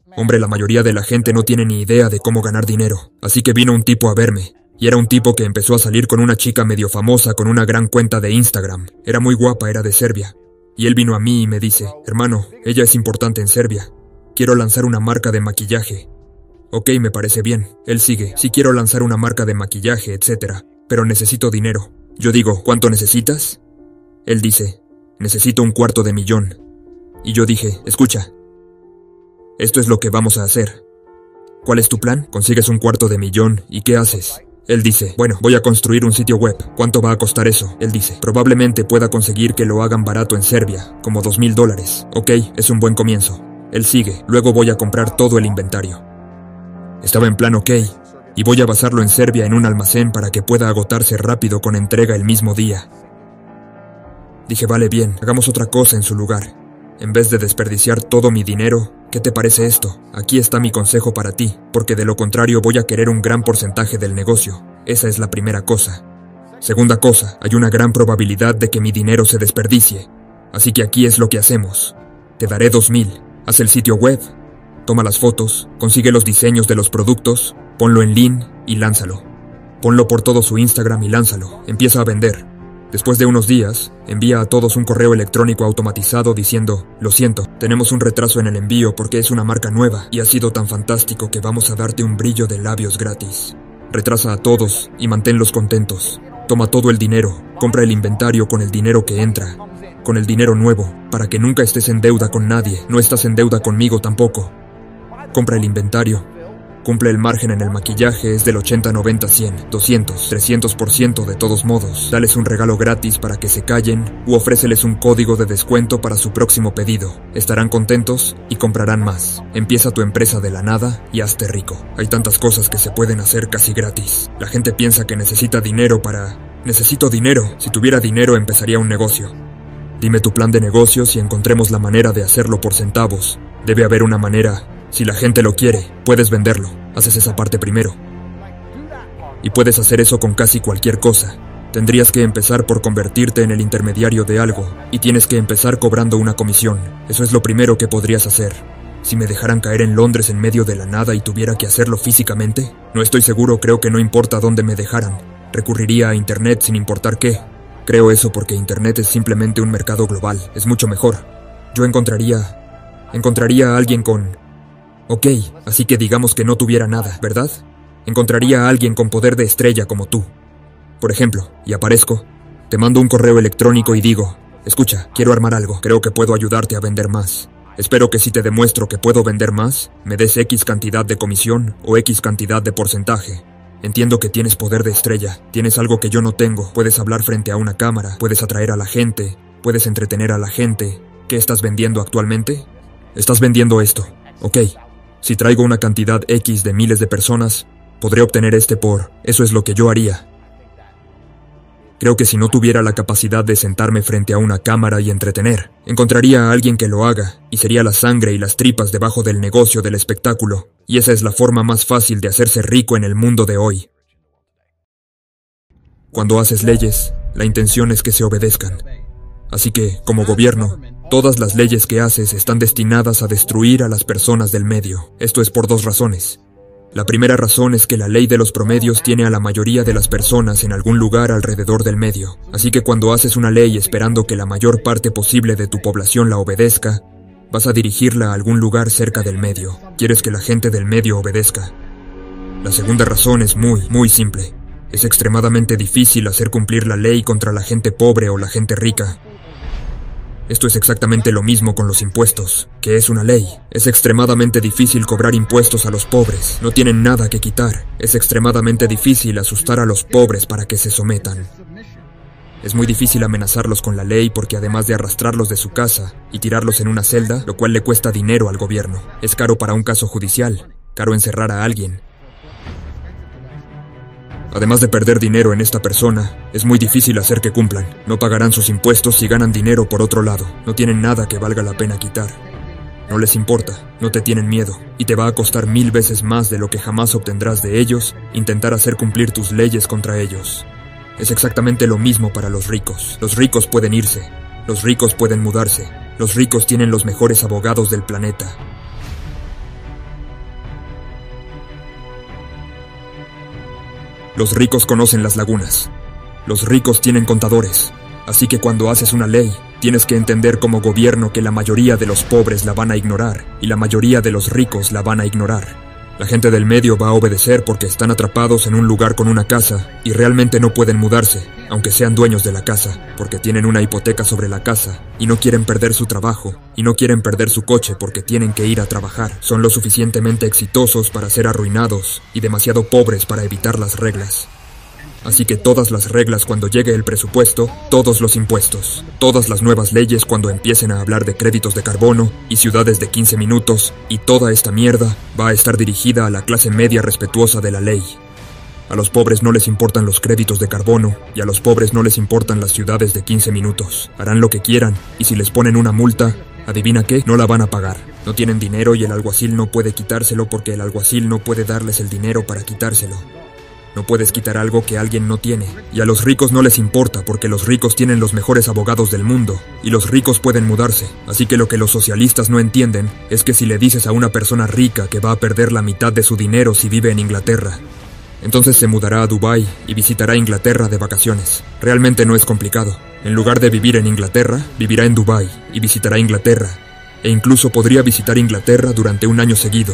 Hombre, la mayoría de la gente no tiene ni idea de cómo ganar dinero. Así que vino un tipo a verme. Y era un tipo que empezó a salir con una chica medio famosa con una gran cuenta de Instagram. Era muy guapa, era de Serbia. Y él vino a mí y me dice, hermano, ella es importante en Serbia. Quiero lanzar una marca de maquillaje. Ok, me parece bien. Él sigue, sí quiero lanzar una marca de maquillaje, etc. Pero necesito dinero. Yo digo, ¿cuánto necesitas? Él dice, necesito $250,000. Y yo dije, escucha, esto es lo que vamos a hacer. ¿Cuál es tu plan? Consigues $250,000 ¿y qué haces? Él dice, bueno, voy a construir un sitio web. ¿Cuánto va a costar eso? Él dice, probablemente pueda conseguir que lo hagan barato en Serbia, como $2,000. Ok, es un buen comienzo. Él sigue, luego voy a comprar todo el inventario. Estaba en plan ok, y voy a basarlo en Serbia en un almacén para que pueda agotarse rápido con entrega el mismo día. Dije, vale, bien, hagamos otra cosa en su lugar. En vez de desperdiciar todo mi dinero, ¿qué te parece esto? Aquí está mi consejo para ti, porque de lo contrario voy a querer un gran porcentaje del negocio. Esa es la primera cosa. Segunda cosa, hay una gran probabilidad de que mi dinero se desperdicie. Así que aquí es lo que hacemos. Te daré $2,000. Haz el sitio web, toma las fotos, consigue los diseños de los productos, ponlo en Lean y lánzalo. Ponlo por todo su Instagram y lánzalo. Empieza a vender. Después de unos días, envía a todos un correo electrónico automatizado diciendo, lo siento, tenemos un retraso en el envío porque es una marca nueva y ha sido tan fantástico que vamos a darte un brillo de labios gratis. Retrasa a todos y manténlos contentos. Toma todo el dinero, compra el inventario con el dinero que entra, con el dinero nuevo, para que nunca estés en deuda con nadie, no estás en deuda conmigo tampoco. Compra el inventario. Cumple el margen en el maquillaje, es del 80, 90, 100, 200, 300% de todos modos. Dales un regalo gratis para que se callen u ofréceles un código de descuento para su próximo pedido. Estarán contentos y comprarán más. Empieza tu empresa de la nada y hazte rico. Hay tantas cosas que se pueden hacer casi gratis. La gente piensa que necesita dinero para... Necesito dinero. Si tuviera dinero empezaría un negocio. Dime tu plan de negocios y encontremos la manera de hacerlo por centavos. Debe haber una manera... Si la gente lo quiere, puedes venderlo. Haces esa parte primero. Y puedes hacer eso con casi cualquier cosa. Tendrías que empezar por convertirte en el intermediario de algo, y tienes que empezar cobrando una comisión. Eso es lo primero que podrías hacer. Si me dejaran caer en Londres en medio de la nada y tuviera que hacerlo físicamente, no estoy seguro, creo que no importa dónde me dejaran. Recurriría a Internet sin importar qué. Creo eso porque Internet es simplemente un mercado global. Es mucho mejor. Yo encontraría a alguien con... Ok, así que digamos que no tuviera nada, ¿verdad? Encontraría a alguien con poder de estrella como tú. Por ejemplo, y aparezco, te mando un correo electrónico y digo, escucha, quiero armar algo, creo que puedo ayudarte a vender más. Espero que si te demuestro que puedo vender más, me des X cantidad de comisión o X cantidad de porcentaje. Entiendo que tienes poder de estrella, tienes algo que yo no tengo, puedes hablar frente a una cámara, puedes atraer a la gente, puedes entretener a la gente. ¿Qué estás vendiendo actualmente? Estás vendiendo esto, ok. Si traigo una cantidad X de miles de personas, podré obtener por... Eso es lo que yo haría. Creo que si no tuviera la capacidad de sentarme frente a una cámara y entretener, encontraría a alguien que lo haga, y sería la sangre y las tripas debajo del negocio del espectáculo, y esa es la forma más fácil de hacerse rico en el mundo de hoy. Cuando haces leyes, la intención es que se obedezcan. Así que, como gobierno, todas las leyes que haces están destinadas a destruir a las personas del medio. Esto es por dos razones. La primera razón es que la ley de los promedios tiene a la mayoría de las personas en algún lugar alrededor del medio. Así que cuando haces una ley esperando que la mayor parte posible de tu población la obedezca, vas a dirigirla a algún lugar cerca del medio. Quieres que la gente del medio obedezca. La segunda razón es muy simple. Es extremadamente difícil hacer cumplir la ley contra la gente pobre o la gente rica. Esto es exactamente lo mismo con los impuestos, que es una ley. Es extremadamente difícil cobrar impuestos a los pobres. No tienen nada que quitar. Es extremadamente difícil asustar a los pobres para que se sometan. Es muy difícil amenazarlos con la ley porque además de arrastrarlos de su casa y tirarlos en una celda, lo cual le cuesta dinero al gobierno. Es caro para un caso judicial, caro encerrar a alguien. Además de perder dinero en esta persona, es muy difícil hacer que cumplan. No pagarán sus impuestos si ganan dinero por otro lado. No tienen nada que valga la pena quitar. No les importa, no te tienen miedo, y te va a costar 1000 veces más de lo que jamás obtendrás de ellos intentar hacer cumplir tus leyes contra ellos. Es exactamente lo mismo para los ricos. Los ricos pueden irse, los ricos pueden mudarse, los ricos tienen los mejores abogados del planeta. Los ricos conocen las lagunas. Los ricos tienen contadores. Así que cuando haces una ley, tienes que entender como gobierno que la mayoría de los pobres la van a ignorar y la mayoría de los ricos la van a ignorar. La gente del medio va a obedecer porque están atrapados en un lugar con una casa y realmente no pueden mudarse, aunque sean dueños de la casa, porque tienen una hipoteca sobre la casa y no quieren perder su trabajo y no quieren perder su coche porque tienen que ir a trabajar. Son lo suficientemente exitosos para ser arruinados y demasiado pobres para evitar las reglas. Así que todas las reglas cuando llegue el presupuesto, todos los impuestos, todas las nuevas leyes cuando empiecen a hablar de créditos de carbono y ciudades de 15 minutos, y toda esta mierda va a estar dirigida a la clase media respetuosa de la ley. A los pobres no les importan los créditos de carbono y a los pobres no les importan las ciudades de 15 minutos. Harán lo que quieran y si les ponen una multa, ¿adivina qué? No la van a pagar. No tienen dinero y el alguacil no puede quitárselo porque el alguacil no puede darles el dinero para quitárselo. No puedes quitar algo que alguien no tiene. Y a los ricos no les importa porque los ricos tienen los mejores abogados del mundo y los ricos pueden mudarse. Así que lo que los socialistas no entienden es que si le dices a una persona rica que va a perder la mitad de su dinero si vive en Inglaterra, entonces se mudará a Dubái y visitará Inglaterra de vacaciones. Realmente no es complicado. En lugar de vivir en Inglaterra, vivirá en Dubái y visitará Inglaterra. E incluso podría visitar Inglaterra durante un año seguido.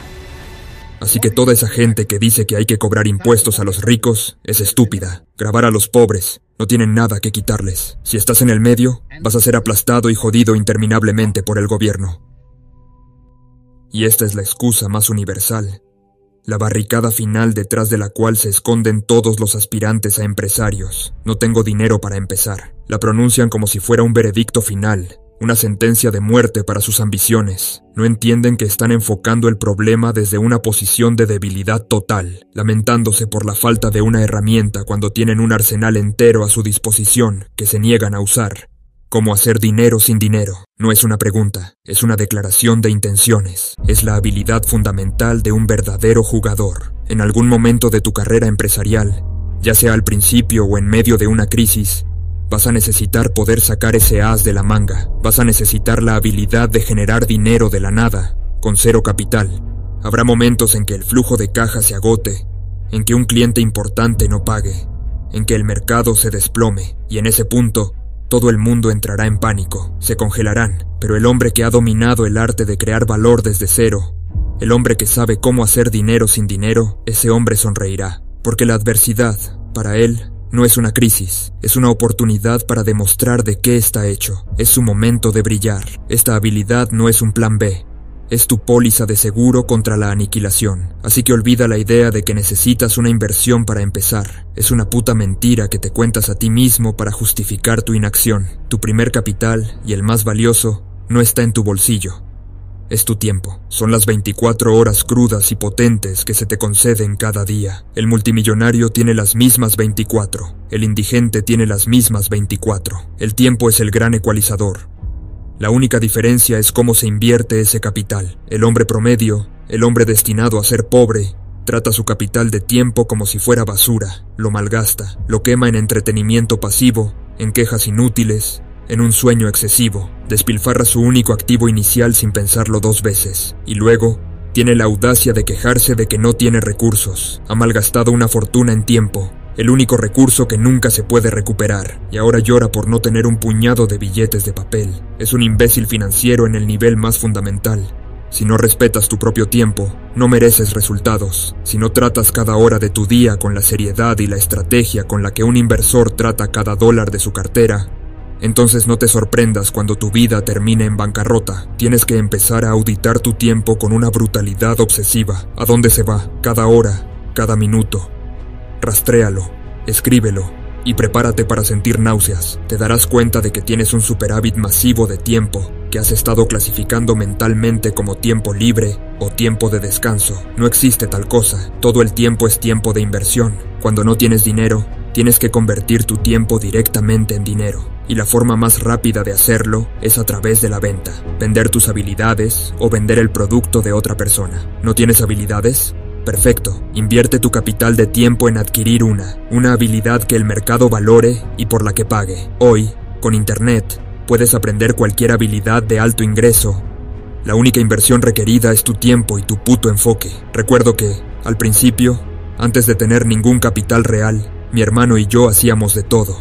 Así que toda esa gente que dice que hay que cobrar impuestos a los ricos es estúpida. Grabar a los pobres, no tienen nada que quitarles. Si estás en el medio, vas a ser aplastado y jodido interminablemente por el gobierno. Y esta es la excusa más universal. La barricada final detrás de la cual se esconden todos los aspirantes a empresarios. No tengo dinero para empezar. La pronuncian como si fuera un veredicto final. Una sentencia de muerte para sus ambiciones. No entienden que están enfocando el problema desde una posición de debilidad total, lamentándose por la falta de una herramienta cuando tienen un arsenal entero a su disposición que se niegan a usar. ¿Cómo hacer dinero sin dinero? No es una pregunta, es una declaración de intenciones. Es la habilidad fundamental de un verdadero jugador. En algún momento de tu carrera empresarial, ya sea al principio o en medio de una crisis, vas a necesitar poder sacar ese as de la manga. Vas a necesitar la habilidad de generar dinero de la nada, con cero capital. Habrá momentos en que el flujo de caja se agote, en que un cliente importante no pague, en que el mercado se desplome, y en ese punto, todo el mundo entrará en pánico. Se congelarán, pero el hombre que ha dominado el arte de crear valor desde cero, el hombre que sabe cómo hacer dinero sin dinero, ese hombre sonreirá. Porque la adversidad, para él, no es una crisis, es una oportunidad para demostrar de qué está hecho. Es su momento de brillar. Esta habilidad no es un plan B. Es tu póliza de seguro contra la aniquilación. Así que olvida la idea de que necesitas una inversión para empezar. Es una puta mentira que te cuentas a ti mismo para justificar tu inacción. Tu primer capital, y el más valioso, no está en tu bolsillo. Es tu tiempo. Son las 24 horas crudas y potentes que se te conceden cada día. El multimillonario tiene las mismas 24. El indigente tiene las mismas 24. El tiempo es el gran ecualizador. La única diferencia es cómo se invierte ese capital. El hombre promedio, el hombre destinado a ser pobre, trata su capital de tiempo como si fuera basura. Lo malgasta, lo quema en entretenimiento pasivo, en quejas inútiles, en un sueño excesivo. Despilfarra su único activo inicial sin pensarlo dos veces. Y luego, tiene la audacia de quejarse de que no tiene recursos. Ha malgastado una fortuna en tiempo, el único recurso que nunca se puede recuperar. Y ahora llora por no tener un puñado de billetes de papel. Es un imbécil financiero en el nivel más fundamental. Si no respetas tu propio tiempo, no mereces resultados. Si no tratas cada hora de tu día con la seriedad y la estrategia con la que un inversor trata cada dólar de su cartera, entonces no te sorprendas cuando tu vida termine en bancarrota. Tienes que empezar a auditar tu tiempo con una brutalidad obsesiva. ¿A dónde se va? Cada hora, cada minuto. Rastréalo, escríbelo y prepárate para sentir náuseas. Te darás cuenta de que tienes un superávit masivo de tiempo que has estado clasificando mentalmente como tiempo libre o tiempo de descanso. No existe tal cosa. Todo el tiempo es tiempo de inversión. Cuando no tienes dinero, tienes que convertir tu tiempo directamente en dinero. Y la forma más rápida de hacerlo es a través de la venta. Vender tus habilidades o vender el producto de otra persona. ¿No tienes habilidades? Perfecto. Invierte tu capital de tiempo en adquirir una habilidad que el mercado valore y por la que pague. Hoy, con Internet, puedes aprender cualquier habilidad de alto ingreso. La única inversión requerida es tu tiempo y tu puto enfoque. Recuerdo que, al principio, Antes de tener ningún capital real, mi hermano y yo hacíamos de todo.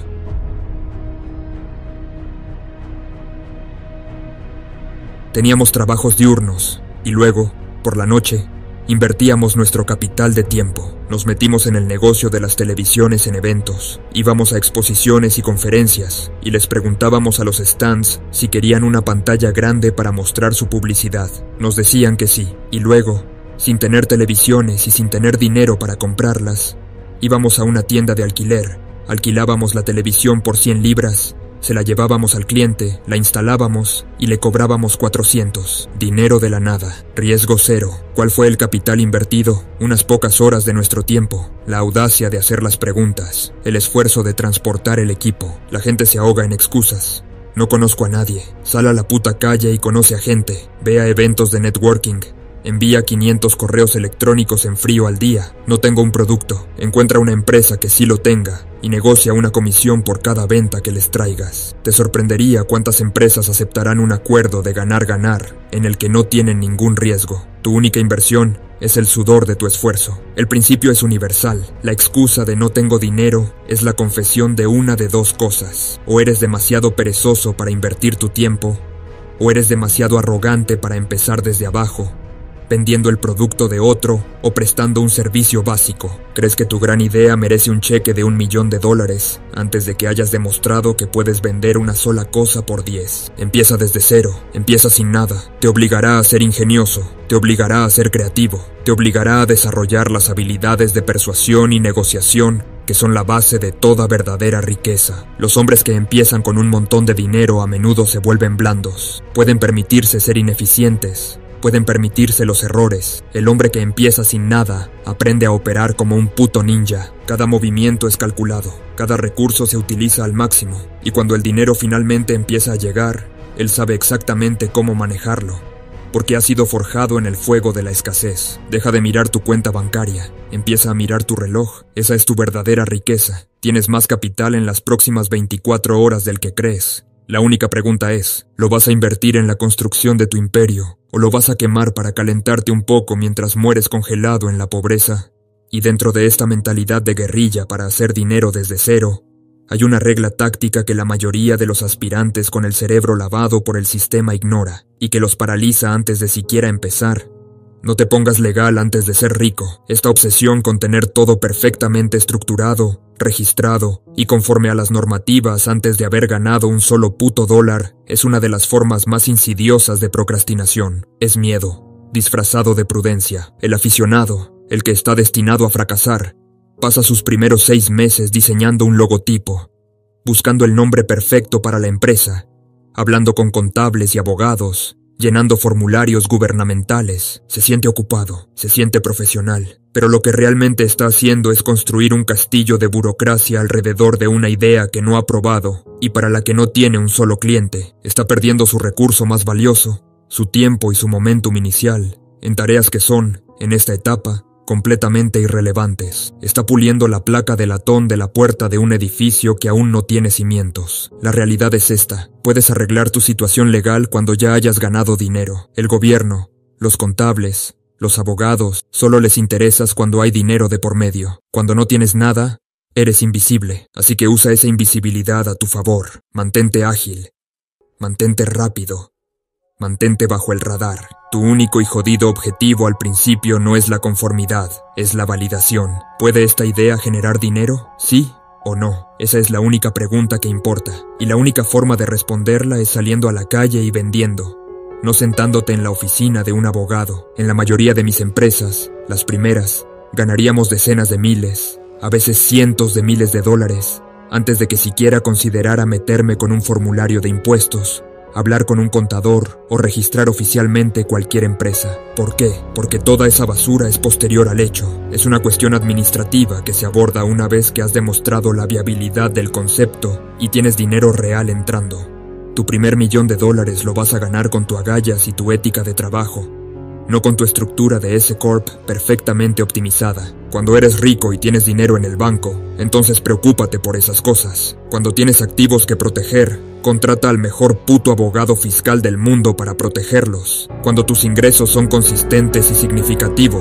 Teníamos trabajos diurnos y luego, por la noche, invertíamos nuestro capital de tiempo. Nos metimos en el negocio de las televisiones en eventos. Íbamos a exposiciones y conferencias y les preguntábamos a los stands si querían una pantalla grande para mostrar su publicidad. Nos decían que sí. Y luego, sin tener televisiones y sin tener dinero para comprarlas, íbamos a una tienda de alquiler, alquilábamos la televisión por 100 libras, se la llevábamos al cliente, la instalábamos y le cobrábamos 400. Dinero de la nada, riesgo cero. ¿Cuál fue el capital invertido? Unas pocas horas de nuestro tiempo, la audacia de hacer las preguntas, el esfuerzo de transportar el equipo. La gente se ahoga en excusas. No conozco a nadie. Sal a la puta calle y conoce a gente. Ve a eventos de networking. Envía 500 correos electrónicos en frío al día. No tengo un producto. Encuentra una empresa que sí lo tenga y negocia una comisión por cada venta que les traigas. Te sorprendería cuántas empresas aceptarán un acuerdo de ganar-ganar en el que no tienen ningún riesgo. Tu única inversión es el sudor de tu esfuerzo. El principio es universal. La excusa de no tengo dinero es la confesión de una de dos cosas. O eres demasiado perezoso para invertir tu tiempo, o eres demasiado arrogante para empezar desde abajo, vendiendo el producto de otro o prestando un servicio básico. ¿Crees que tu gran idea merece un cheque de $1 millón antes de que hayas demostrado que puedes vender una sola cosa por 10? Empieza desde cero, empieza sin nada. Te obligará a ser ingenioso, te obligará a ser creativo, te obligará a desarrollar las habilidades de persuasión y negociación que son la base de toda verdadera riqueza. Los hombres que empiezan con un montón de dinero a menudo se vuelven blandos. Pueden permitirse ser ineficientes, pueden permitirse los errores. El hombre que empieza sin nada aprende a operar como un puto ninja. Cada movimiento es calculado, cada recurso se utiliza al máximo, y cuando el dinero finalmente empieza a llegar, él sabe exactamente cómo manejarlo, porque ha sido forjado en el fuego de la escasez. Deja de mirar tu cuenta bancaria, empieza a mirar tu reloj. Esa es tu verdadera riqueza. Tienes más capital en las próximas 24 horas del que crees. La única pregunta es, ¿lo vas a invertir en la construcción de tu imperio o lo vas a quemar para calentarte un poco mientras mueres congelado en la pobreza? Y dentro de esta mentalidad de guerrilla para hacer dinero desde cero, hay una regla táctica que la mayoría de los aspirantes con el cerebro lavado por el sistema ignora y que los paraliza antes de siquiera empezar. No te pongas legal antes de ser rico. Esta obsesión con tener todo perfectamente estructurado, registrado y conforme a las normativas antes de haber ganado un solo puto dólar es una de las formas más insidiosas de procrastinación. Es miedo, disfrazado de prudencia. El aficionado, el que está destinado a fracasar, pasa sus primeros 6 meses diseñando un logotipo, buscando el nombre perfecto para la empresa, hablando con contables y abogados, llenando formularios gubernamentales. Se siente ocupado, se siente profesional, pero lo que realmente está haciendo es construir un castillo de burocracia alrededor de una idea que no ha probado y para la que no tiene un solo cliente. Está perdiendo su recurso más valioso, su tiempo y su momentum inicial, en tareas que son, en esta etapa, completamente irrelevantes. Está puliendo la placa de latón de la puerta de un edificio que aún no tiene cimientos. La realidad es esta. Puedes arreglar tu situación legal cuando ya hayas ganado dinero. El gobierno, los contables, los abogados, solo les interesas cuando hay dinero de por medio. Cuando no tienes nada, eres invisible. Así que usa esa invisibilidad a tu favor. Mantente ágil. Mantente rápido. Mantente bajo el radar. Tu único y jodido objetivo al principio no es la conformidad, es la validación. ¿Puede esta idea generar dinero? ¿Sí o no? Esa es la única pregunta que importa. Y la única forma de responderla es saliendo a la calle y vendiendo, no sentándote en la oficina de un abogado. En la mayoría de mis empresas, las primeras, ganaríamos decenas de miles, a veces cientos de miles de dólares, antes de que siquiera considerara meterme con un formulario de impuestos, hablar con un contador o registrar oficialmente cualquier empresa. ¿Por qué? Porque toda esa basura es posterior al hecho. Es una cuestión administrativa que se aborda una vez que has demostrado la viabilidad del concepto y tienes dinero real entrando. Tu primer $1 millón lo vas a ganar con tu agallas y tu ética de trabajo, no con tu estructura de S-Corp perfectamente optimizada. Cuando eres rico y tienes dinero en el banco, entonces preocúpate por esas cosas. Cuando tienes activos que proteger, contrata al mejor puto abogado fiscal del mundo para protegerlos. Cuando tus ingresos son consistentes y significativos,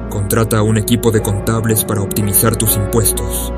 Contrata a un equipo de contables para optimizar tus impuestos.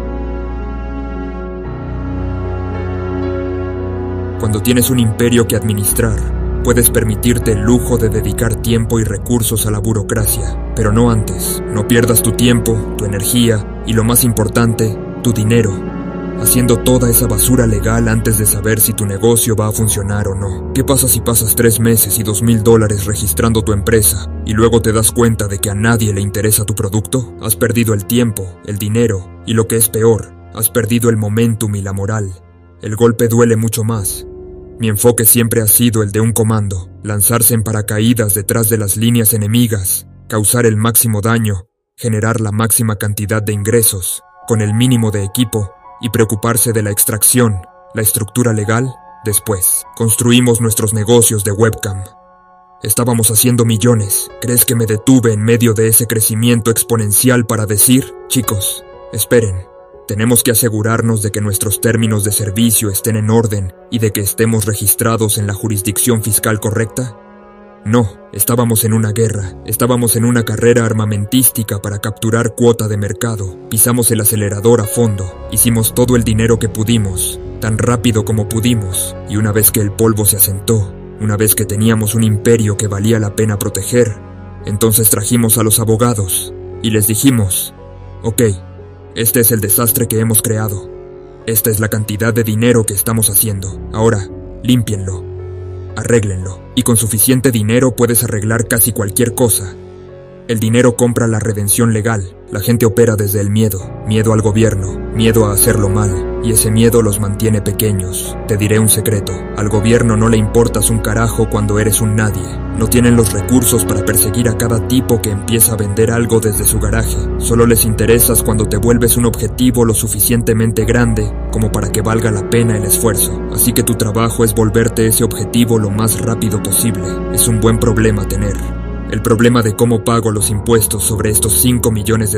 Cuando tienes un imperio que administrar, puedes permitirte el lujo de dedicar tiempo y recursos a la burocracia, pero no antes. No pierdas tu tiempo, tu energía y, lo más importante, tu dinero, haciendo toda esa basura legal antes de saber si tu negocio va a funcionar o no. ¿Qué pasa si pasas 3 meses y $2,000 registrando tu empresa y luego te das cuenta de que a nadie le interesa tu producto? Has perdido el tiempo, el dinero y, lo que es peor, has perdido el momentum y la moral. El golpe duele mucho más. Mi enfoque siempre ha sido el de un comando: lanzarse en paracaídas detrás de las líneas enemigas, causar el máximo daño, generar la máxima cantidad de ingresos, con el mínimo de equipo, y preocuparse de la extracción, la estructura legal, después. Construimos nuestros negocios de webcam. Estábamos haciendo millones. ¿Crees que me detuve en medio de ese crecimiento exponencial para decir: chicos, esperen? Tenemos que asegurarnos de que nuestros términos de servicio estén en orden y de que estemos registrados en la jurisdicción fiscal correcta? No, estábamos en una guerra, estábamos en una carrera armamentística para capturar cuota de mercado. Pisamos el acelerador a fondo, hicimos todo el dinero que pudimos, tan rápido como pudimos, y una vez que el polvo se asentó, una vez que teníamos un imperio que valía la pena proteger, entonces trajimos a los abogados y les dijimos: ok, este es el desastre que hemos creado. Esta es la cantidad de dinero que estamos haciendo. Ahora, límpienlo, arréglenlo. Y con suficiente dinero puedes arreglar casi cualquier cosa. El dinero compra la redención legal. La gente opera desde el miedo. Miedo al gobierno, miedo a hacerlo mal. Y ese miedo los mantiene pequeños. Te diré un secreto: al gobierno no le importas un carajo cuando eres un nadie. No tienen los recursos para perseguir a cada tipo que empieza a vender algo desde su garaje. Solo les interesas cuando te vuelves un objetivo lo suficientemente grande como para que valga la pena el esfuerzo. Así que tu trabajo es volverte ese objetivo lo más rápido posible. Es un buen problema tener. El problema de cómo pago los impuestos sobre estos $5 millones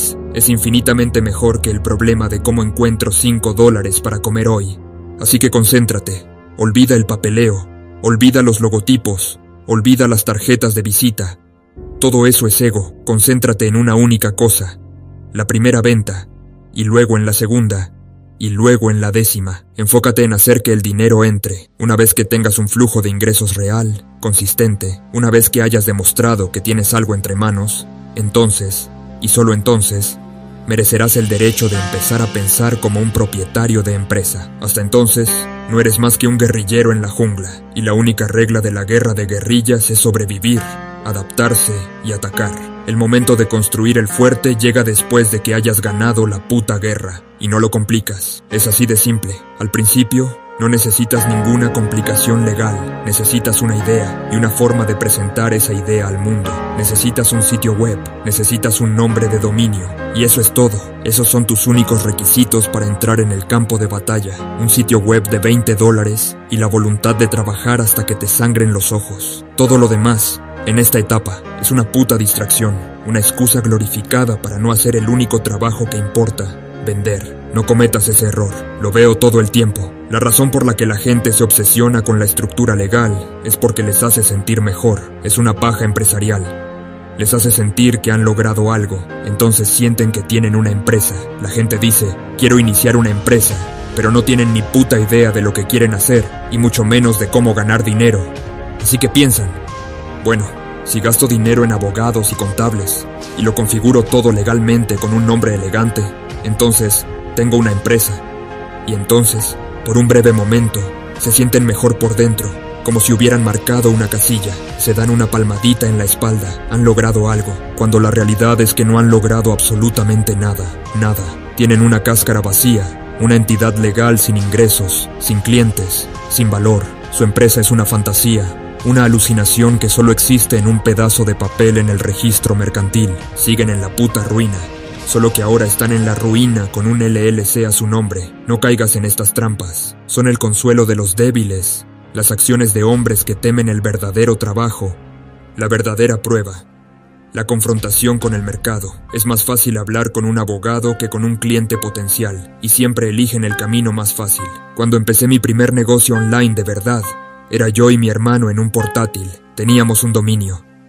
es infinitamente mejor que el problema de cómo encuentro $5 para comer hoy. Así que concéntrate. Olvida el papeleo. Olvida los logotipos. Olvida las tarjetas de visita. Todo eso es ego. Concéntrate en una única cosa: la primera venta, y luego en la segunda, y luego en la 10ª. Enfócate en hacer que el dinero entre. Una vez que tengas un flujo de ingresos real, consistente, una vez que hayas demostrado que tienes algo entre manos, entonces, y solo entonces, merecerás el derecho de empezar a pensar como un propietario de empresa. Hasta entonces, no eres más que un guerrillero en la jungla, y la única regla de la guerra de guerrillas es sobrevivir, adaptarse y atacar. El momento de construir el fuerte llega después de que hayas ganado la puta guerra, y no lo complicas. Es así de simple. Al principio, no necesitas ninguna complicación legal. Necesitas una idea y una forma de presentar esa idea al mundo. Necesitas un sitio web, necesitas un nombre de dominio, y eso es todo. Esos son tus únicos requisitos para entrar en el campo de batalla. Un sitio web de $20 y la voluntad de trabajar hasta que te sangren los ojos. Todo lo demás, en esta etapa, es una puta distracción, una excusa glorificada para no hacer el único trabajo que importa: vender. No cometas ese error, lo veo todo el tiempo. La razón por la que la gente se obsesiona con la estructura legal es porque les hace sentir mejor. Es una paja empresarial. Les hace sentir que han logrado algo, entonces sienten que tienen una empresa. La gente dice: quiero iniciar una empresa, pero no tienen ni puta idea de lo que quieren hacer, y mucho menos de cómo ganar dinero. Así que piensan: bueno, si gasto dinero en abogados y contables, y lo configuro todo legalmente con un nombre elegante, entonces tengo una empresa. Y entonces, por un breve momento, se sienten mejor por dentro, como si hubieran marcado una casilla. Se dan una palmadita en la espalda, han logrado algo, cuando la realidad es que no han logrado absolutamente nada, nada. Tienen una cáscara vacía, una entidad legal sin ingresos, sin clientes, sin valor. Su empresa es una fantasía, una alucinación que solo existe en un pedazo de papel en el registro mercantil. Siguen en la puta ruina. Solo que ahora están en la ruina con un LLC a su nombre. No caigas en estas trampas. Son el consuelo de los débiles, las acciones de hombres que temen el verdadero trabajo, la verdadera prueba, la confrontación con el mercado. Es más fácil hablar con un abogado que con un cliente potencial, y siempre eligen el camino más fácil. Cuando empecé mi primer negocio online de verdad, era yo y mi hermano en un portátil. Teníamos un dominio,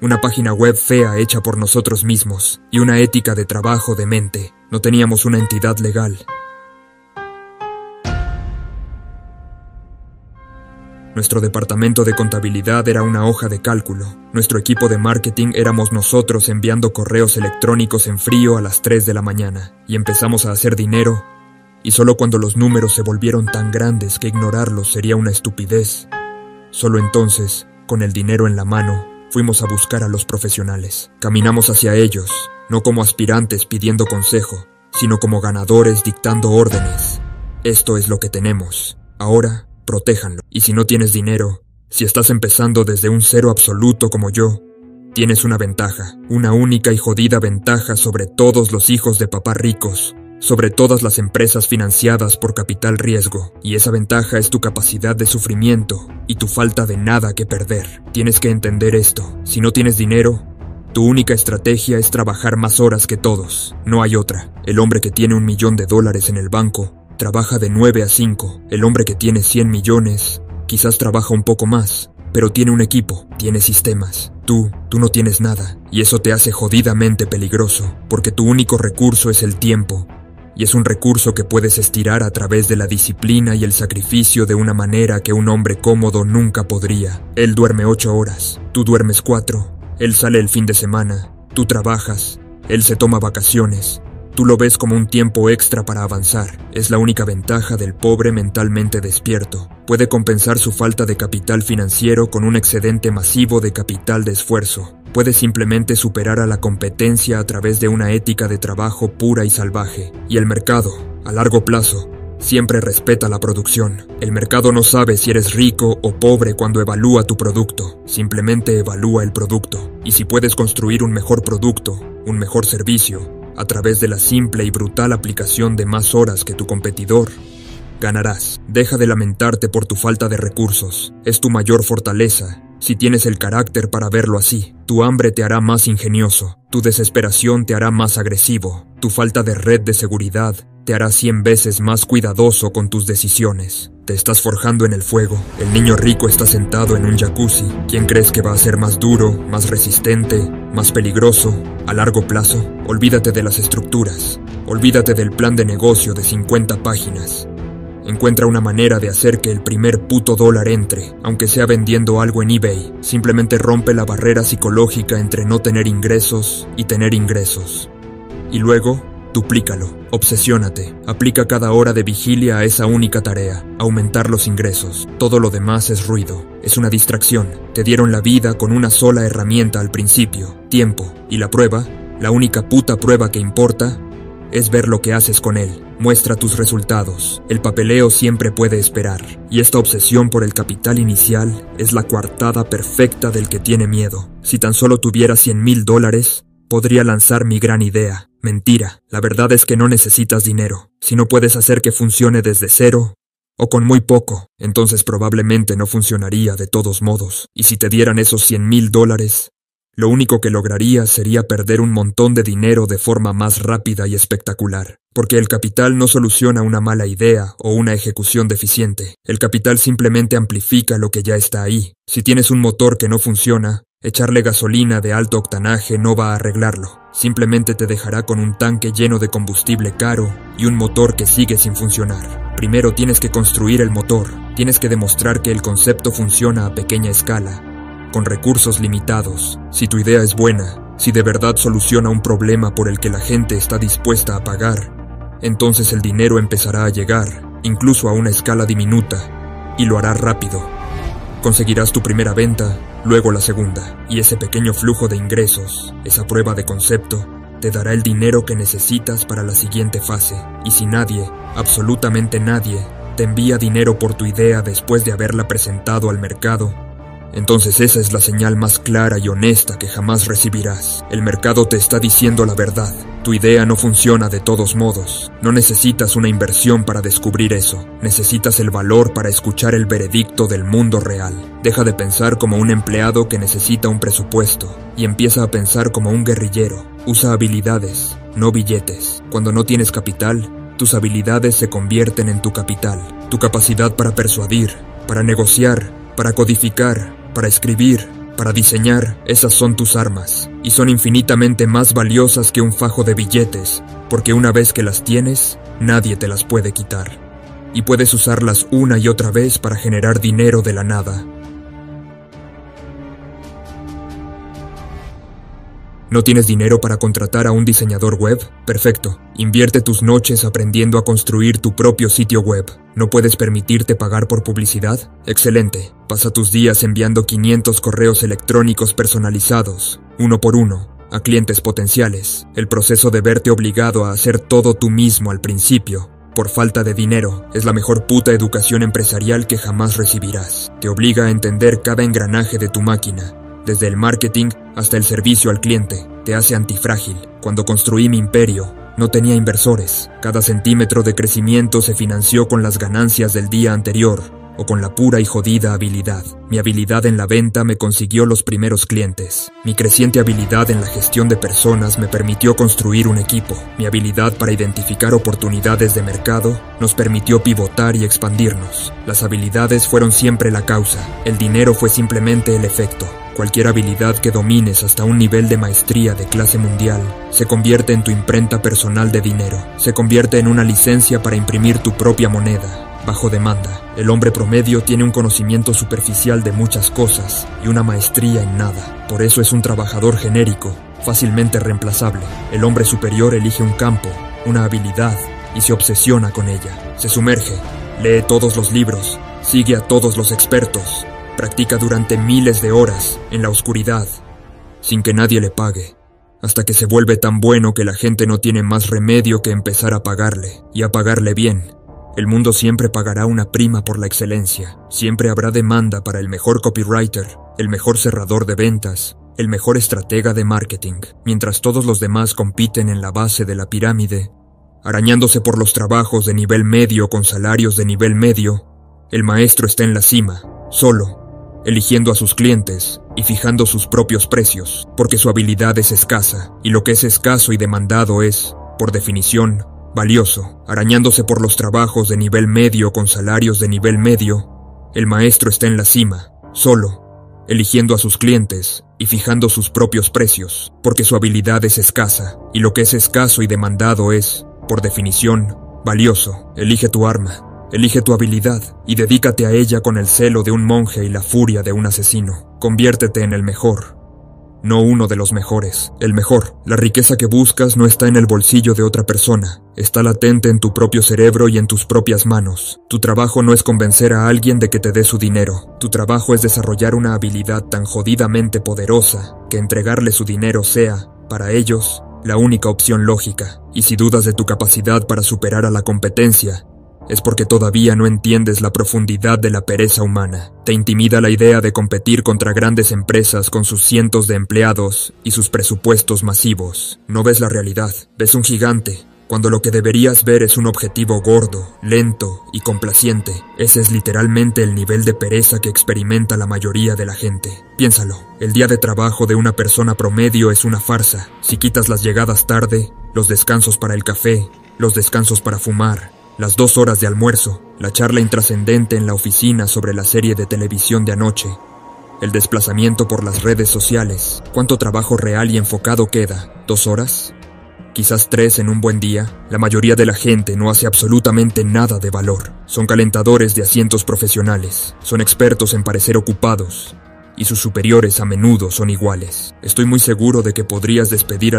una página web fea hecha por nosotros mismos, y una ética de trabajo demente. No teníamos una entidad legal. Nuestro departamento de contabilidad era una hoja de cálculo. Nuestro equipo de marketing éramos nosotros enviando correos electrónicos en frío a las 3 de la mañana. Y empezamos a hacer dinero, y solo cuando los números se volvieron tan grandes que ignorarlos sería una estupidez, solo entonces, con el dinero en la mano, fuimos a buscar a los profesionales. Caminamos hacia ellos, no como aspirantes pidiendo consejo, sino como ganadores dictando órdenes. Esto es lo que tenemos. Ahora, protéjanlo. Y si no tienes dinero, si estás empezando desde un cero absoluto como yo, tienes una ventaja, una única y jodida ventaja sobre todos los hijos de papá ricos, sobre todas las empresas financiadas por capital riesgo, y esa ventaja es tu capacidad de sufrimiento y tu falta de nada que perder. Tienes que entender esto. Si no tienes dinero, tu única estrategia es trabajar más horas que todos. No hay otra. El hombre que tiene $1 millón en el banco trabaja de 9 a 5. El hombre que tiene 100 millones quizás trabaja un poco más, pero tiene un equipo, tiene sistemas. Tú no tienes nada, y eso te hace jodidamente peligroso, porque tu único recurso es el tiempo. Y es un recurso que puedes estirar a través de la disciplina y el sacrificio de una manera que un hombre cómodo nunca podría. Él duerme 8 horas, tú duermes 4, él sale el fin de semana, tú trabajas, él se toma vacaciones. Tú lo ves como un tiempo extra para avanzar. Es la única ventaja del pobre mentalmente despierto. Puede compensar su falta de capital financiero con un excedente masivo de capital de esfuerzo. Puede simplemente superar a la competencia a través de una ética de trabajo pura y salvaje. Y el mercado, a largo plazo, siempre respeta la producción. El mercado no sabe si eres rico o pobre cuando evalúa tu producto. Simplemente evalúa el producto. Y si puedes construir un mejor producto, un mejor servicio, a través de la simple y brutal aplicación de más horas que tu competidor, ganarás. Deja de lamentarte por tu falta de recursos. Es tu mayor fortaleza, si tienes el carácter para verlo así. Tu hambre te hará más ingenioso, tu desesperación te hará más agresivo, tu falta de red de seguridad te hará 100 veces más cuidadoso con tus decisiones. Te estás forjando en el fuego. El niño rico está sentado en un jacuzzi. ¿Quién crees que va a ser más duro, más resistente, más peligroso a largo plazo? Olvídate de las estructuras. Olvídate del plan de negocio de 50 páginas. Encuentra una manera de hacer que el primer puto dólar entre, aunque sea vendiendo algo en eBay. Simplemente rompe la barrera psicológica entre no tener ingresos y tener ingresos. Y luego, duplícalo. Obsesiónate. Aplica cada hora de vigilia a esa única tarea, aumentar los ingresos. Todo lo demás es ruido. Es una distracción. Te dieron la vida con una sola herramienta al principio, tiempo. Y la prueba, la única puta prueba que importa, es ver lo que haces con él. Muestra tus resultados. El papeleo siempre puede esperar. Y esta obsesión por el capital inicial es la coartada perfecta del que tiene miedo. Si tan solo tuviera $100,000, podría lanzar mi gran idea. Mentira. La verdad es que no necesitas dinero. Si no puedes hacer que funcione desde cero, o con muy poco, entonces probablemente no funcionaría de todos modos. Y si te dieran esos $100,000, lo único que lograrías sería perder un montón de dinero de forma más rápida y espectacular. Porque el capital no soluciona una mala idea o una ejecución deficiente. El capital simplemente amplifica lo que ya está ahí. Si tienes un motor que no funciona, echarle gasolina de alto octanaje no va a arreglarlo. Simplemente te dejará con un tanque lleno de combustible caro y un motor que sigue sin funcionar. Primero tienes que construir el motor. Tienes que demostrar que el concepto funciona a pequeña escala, con recursos limitados. Si tu idea es buena, si de verdad soluciona un problema por el que la gente está dispuesta a pagar, entonces el dinero empezará a llegar, incluso a una escala diminuta, y lo hará rápido. Conseguirás tu primera venta, luego la segunda, y ese pequeño flujo de ingresos, esa prueba de concepto, te dará el dinero que necesitas para la siguiente fase. Y si nadie, absolutamente nadie, te envía dinero por tu idea después de haberla presentado al mercado, entonces esa es la señal más clara y honesta que jamás recibirás. El mercado te está diciendo la verdad. Tu idea no funciona de todos modos. No necesitas una inversión para descubrir eso. Necesitas el valor para escuchar el veredicto del mundo real. Deja de pensar como un empleado que necesita un presupuesto y empieza a pensar como un guerrillero. Usa habilidades, no billetes. Cuando no tienes capital, tus habilidades se convierten en tu capital. Tu capacidad para persuadir, para negociar, para codificar, para escribir, Para diseñar, esas son tus armas, y son infinitamente más valiosas que un fajo de billetes, porque una vez que las tienes, nadie te las puede quitar. Y puedes usarlas una y otra vez para generar dinero de la nada. ¿No tienes dinero para contratar a un diseñador web? Perfecto. Invierte tus noches aprendiendo a construir tu propio sitio web. ¿No puedes permitirte pagar por publicidad? Excelente. Pasa tus días enviando 500 correos electrónicos personalizados, uno por uno, a clientes potenciales. El proceso de verte obligado a hacer todo tú mismo al principio, por falta de dinero, es la mejor puta educación empresarial que jamás recibirás. Te obliga a entender cada engranaje de tu máquina, desde el marketing hasta el servicio al cliente. Te hace antifrágil. Cuando construí mi imperio, no tenía inversores. Cada centímetro de crecimiento se financió con las ganancias del día anterior, o con la pura y jodida habilidad. Mi habilidad en la venta me consiguió los primeros clientes. Mi creciente habilidad en la gestión de personas me permitió construir un equipo. Mi habilidad para identificar oportunidades de mercado nos permitió pivotar y expandirnos. Las habilidades fueron siempre la causa. El dinero fue simplemente el efecto. Cualquier habilidad que domines hasta un nivel de maestría de clase mundial se convierte en tu imprenta personal de dinero. Se convierte en una licencia para imprimir tu propia moneda, bajo demanda. El hombre promedio tiene un conocimiento superficial de muchas cosas y una maestría en nada. Por eso es un trabajador genérico, fácilmente reemplazable. El hombre superior elige un campo, una habilidad, y se obsesiona con ella. Se sumerge, lee todos los libros, sigue a todos los expertos, practica durante miles de horas, en la oscuridad, sin que nadie le pague, hasta que se vuelve tan bueno que la gente no tiene más remedio que empezar a pagarle, y a pagarle bien. El mundo siempre pagará una prima por la excelencia. Siempre habrá demanda para el mejor copywriter, el mejor cerrador de ventas, el mejor estratega de marketing, mientras todos los demás compiten en la base de la pirámide, arañándose por los trabajos de nivel medio con salarios de nivel medio. El maestro está en la cima, solo, eligiendo a sus clientes y fijando sus propios precios, porque su habilidad es escasa, y lo que es escaso y demandado es, por definición, valioso. Arañándose por los trabajos de nivel medio con salarios de nivel medio, el maestro está en la cima, solo, eligiendo a sus clientes y fijando sus propios precios, porque su habilidad es escasa, y lo que es escaso y demandado es, por definición, valioso. Elige tu arma. Elige tu habilidad y dedícate a ella con el celo de un monje y la furia de un asesino. Conviértete en el mejor, no uno de los mejores, el mejor. La riqueza que buscas no está en el bolsillo de otra persona, está latente en tu propio cerebro y en tus propias manos. Tu trabajo no es convencer a alguien de que te dé su dinero, tu trabajo es desarrollar una habilidad tan jodidamente poderosa que entregarle su dinero sea, para ellos, la única opción lógica. Y si dudas de tu capacidad para superar a la competencia, es porque todavía no entiendes la profundidad de la pereza humana. Te intimida la idea de competir contra grandes empresas con sus cientos de empleados y sus presupuestos masivos. No ves la realidad, ves un gigante, cuando lo que deberías ver es un objetivo gordo, lento y complaciente. Ese es literalmente el nivel de pereza que experimenta la mayoría de la gente. Piénsalo, el día de trabajo de una persona promedio es una farsa. Si quitas las llegadas tarde, los descansos para el café, los descansos para fumar, las 2 horas de almuerzo, la charla intrascendente en la oficina sobre la serie de televisión de anoche, el desplazamiento por las redes sociales, ¿cuánto trabajo real y enfocado queda? ¿2 horas? Quizás 3 en un buen día. La mayoría de la gente no hace absolutamente nada de valor. Son calentadores de asientos profesionales, son expertos en parecer ocupados, y sus superiores a menudo son iguales. Estoy muy seguro de que podrías despedir al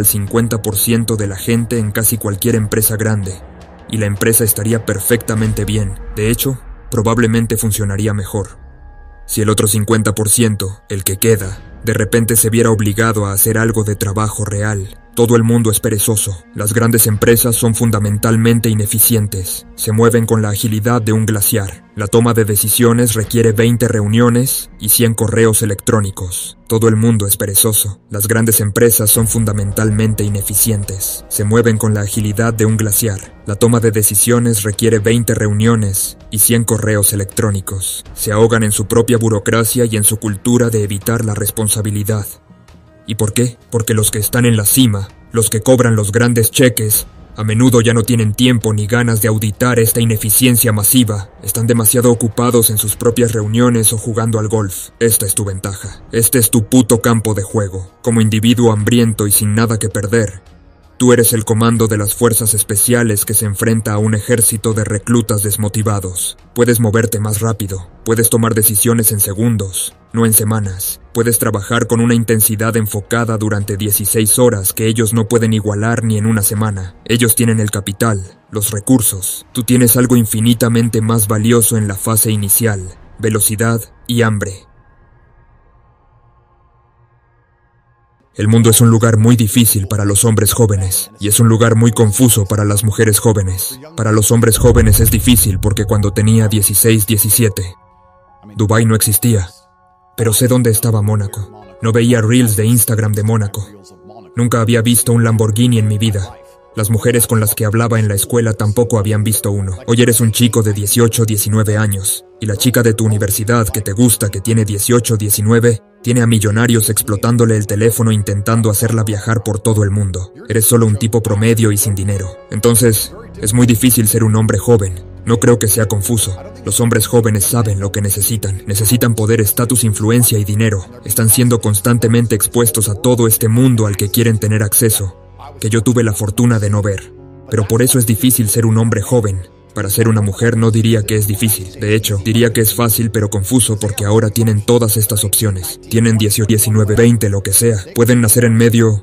50% de la gente en casi cualquier empresa grande, y la empresa estaría perfectamente bien. De hecho, probablemente funcionaría mejor. Si el otro 50%, el que queda, de repente se viera obligado a hacer algo de trabajo real. Todo el mundo es perezoso. Las grandes empresas son fundamentalmente ineficientes. Se mueven con la agilidad de un glaciar. La toma de decisiones requiere 20 reuniones y 100 correos electrónicos. Todo el mundo es perezoso. Las grandes empresas son fundamentalmente ineficientes. Se mueven con la agilidad de un glaciar. La toma de decisiones requiere 20 reuniones y 100 correos electrónicos. Se ahogan en su propia burocracia y en su cultura de evitar la responsabilidad. ¿Y por qué? Porque los que están en la cima, los que cobran los grandes cheques, A menudo ya no tienen tiempo ni ganas de auditar esta ineficiencia masiva. Están demasiado ocupados en sus propias reuniones o jugando al golf. Esta es tu ventaja. Este es tu puto campo de juego. Como individuo hambriento y sin nada que perder, tú eres el comando de las fuerzas especiales que se enfrenta a un ejército de reclutas desmotivados. Puedes moverte más rápido. Puedes tomar decisiones en segundos, no en semanas. Puedes trabajar con una intensidad enfocada durante 16 horas que ellos no pueden igualar ni en una semana. Ellos tienen el capital, los recursos. Tú tienes algo infinitamente más valioso en la fase inicial: velocidad y hambre. El mundo es un lugar muy difícil para los hombres jóvenes, y es un lugar muy confuso para las mujeres jóvenes. Para los hombres jóvenes es difícil porque cuando tenía 16, 17, Dubái no existía. Pero sé dónde estaba Mónaco. No veía reels de Instagram de Mónaco. Nunca había visto un Lamborghini en mi vida. Las mujeres con las que hablaba en la escuela tampoco habían visto uno. Hoy eres un chico de 18, 19 años, y la chica de tu universidad que te gusta, que tiene 18, 19, tiene a millonarios explotándole el teléfono intentando hacerla viajar por todo el mundo. Eres solo un tipo promedio y sin dinero. Entonces, es muy difícil ser un hombre joven. No creo que sea confuso. Los hombres jóvenes saben lo que necesitan. Necesitan poder, estatus, influencia y dinero. Están siendo constantemente expuestos a todo este mundo al que quieren tener acceso, que yo tuve la fortuna de no ver. Pero por eso es difícil ser un hombre joven. Para ser una mujer no diría que es difícil. De hecho, diría que es fácil pero confuso porque ahora tienen todas estas opciones. Tienen 18, 19, 20, lo que sea. Pueden nacer en medio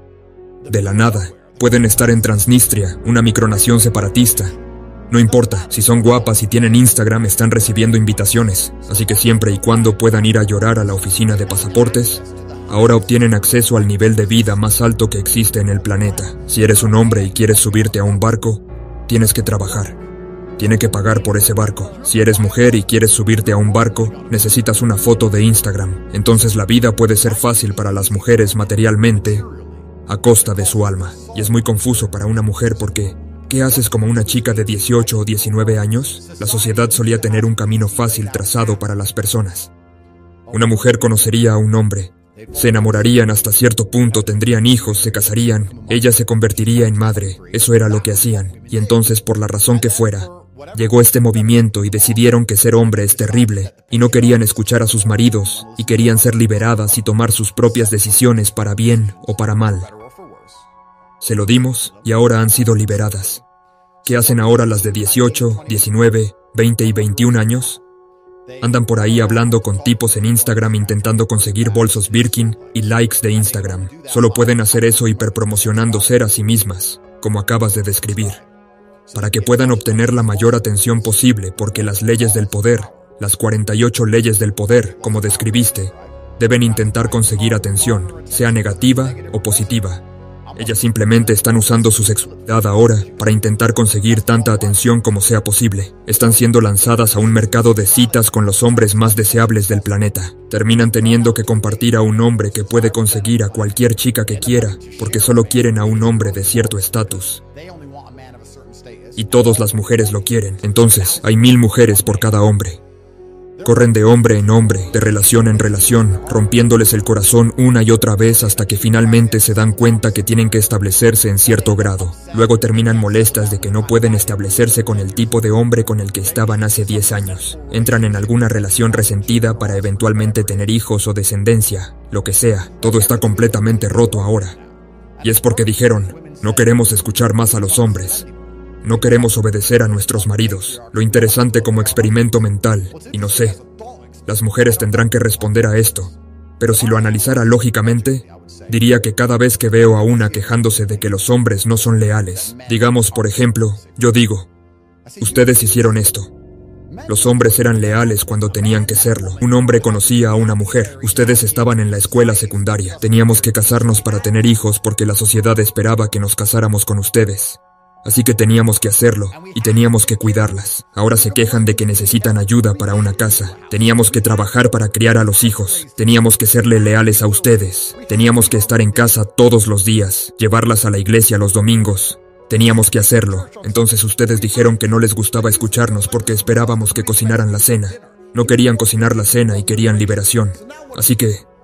de la nada. Pueden estar en Transnistria, una micronación separatista. No importa, si son guapas y tienen Instagram, están recibiendo invitaciones. Así que siempre y cuando puedan ir a llorar a la oficina de pasaportes, ahora obtienen acceso al nivel de vida más alto que existe en el planeta. Si eres un hombre y quieres subirte a un barco, tienes que trabajar. Tiene que pagar por ese barco. Si eres mujer y quieres subirte a un barco, necesitas una foto de Instagram. Entonces la vida puede ser fácil para las mujeres materialmente, a costa de su alma. Y es muy confuso para una mujer porque ¿qué haces como una chica de 18 o 19 años? La sociedad solía tener un camino fácil trazado para las personas. Una mujer conocería a un hombre, se enamorarían hasta cierto punto, tendrían hijos, se casarían, ella se convertiría en madre, eso era lo que hacían. Y entonces, por la razón que fuera, llegó este movimiento y decidieron que ser hombre es terrible, y no querían escuchar a sus maridos, y querían ser liberadas y tomar sus propias decisiones para bien o para mal. Se lo dimos y ahora han sido liberadas. ¿Qué hacen ahora las de 18, 19, 20 y 21 años? Andan por ahí hablando con tipos en Instagram intentando conseguir bolsos Birkin y likes de Instagram. Solo pueden hacer eso hiperpromocionando ser a sí mismas, como acabas de describir, para que puedan obtener la mayor atención posible, porque las leyes del poder, las 48 leyes del poder, como describiste, deben intentar conseguir atención, sea negativa o positiva. Ellas simplemente están usando su sexualidad ahora para intentar conseguir tanta atención como sea posible. Están siendo lanzadas a un mercado de citas con los hombres más deseables del planeta. Terminan teniendo que compartir a un hombre que puede conseguir a cualquier chica que quiera, porque solo quieren a un hombre de cierto estatus. Y todas las mujeres lo quieren. Entonces, hay 1000 mujeres por cada hombre. Corren de hombre en hombre, de relación en relación, rompiéndoles el corazón una y otra vez hasta que finalmente se dan cuenta que tienen que establecerse en cierto grado. Luego terminan molestas de que no pueden establecerse con el tipo de hombre con el que estaban hace 10 años. Entran en alguna relación resentida para eventualmente tener hijos o descendencia, lo que sea. Todo está completamente roto ahora. Y es porque dijeron, no queremos escuchar más a los hombres. No queremos obedecer a nuestros maridos. Lo interesante como experimento mental, y no sé, las mujeres tendrán que responder a esto, pero si lo analizara lógicamente, diría que cada vez que veo a una quejándose de que los hombres no son leales, digamos por ejemplo, yo digo, ustedes hicieron esto. Los hombres eran leales cuando tenían que serlo. Un hombre conocía a una mujer. Ustedes estaban en la escuela secundaria. Teníamos que casarnos para tener hijos porque la sociedad esperaba que nos casáramos con ustedes. Así que teníamos que hacerlo, y teníamos que cuidarlas. Ahora se quejan de que necesitan ayuda para una casa. Teníamos que trabajar para criar a los hijos. Teníamos que serle leales a ustedes. Teníamos que estar en casa todos los días, llevarlas a la iglesia los domingos. Teníamos que hacerlo. Entonces ustedes dijeron que no les gustaba escucharnos porque esperábamos que cocinaran la cena. No querían cocinar la cena y querían liberación. Así que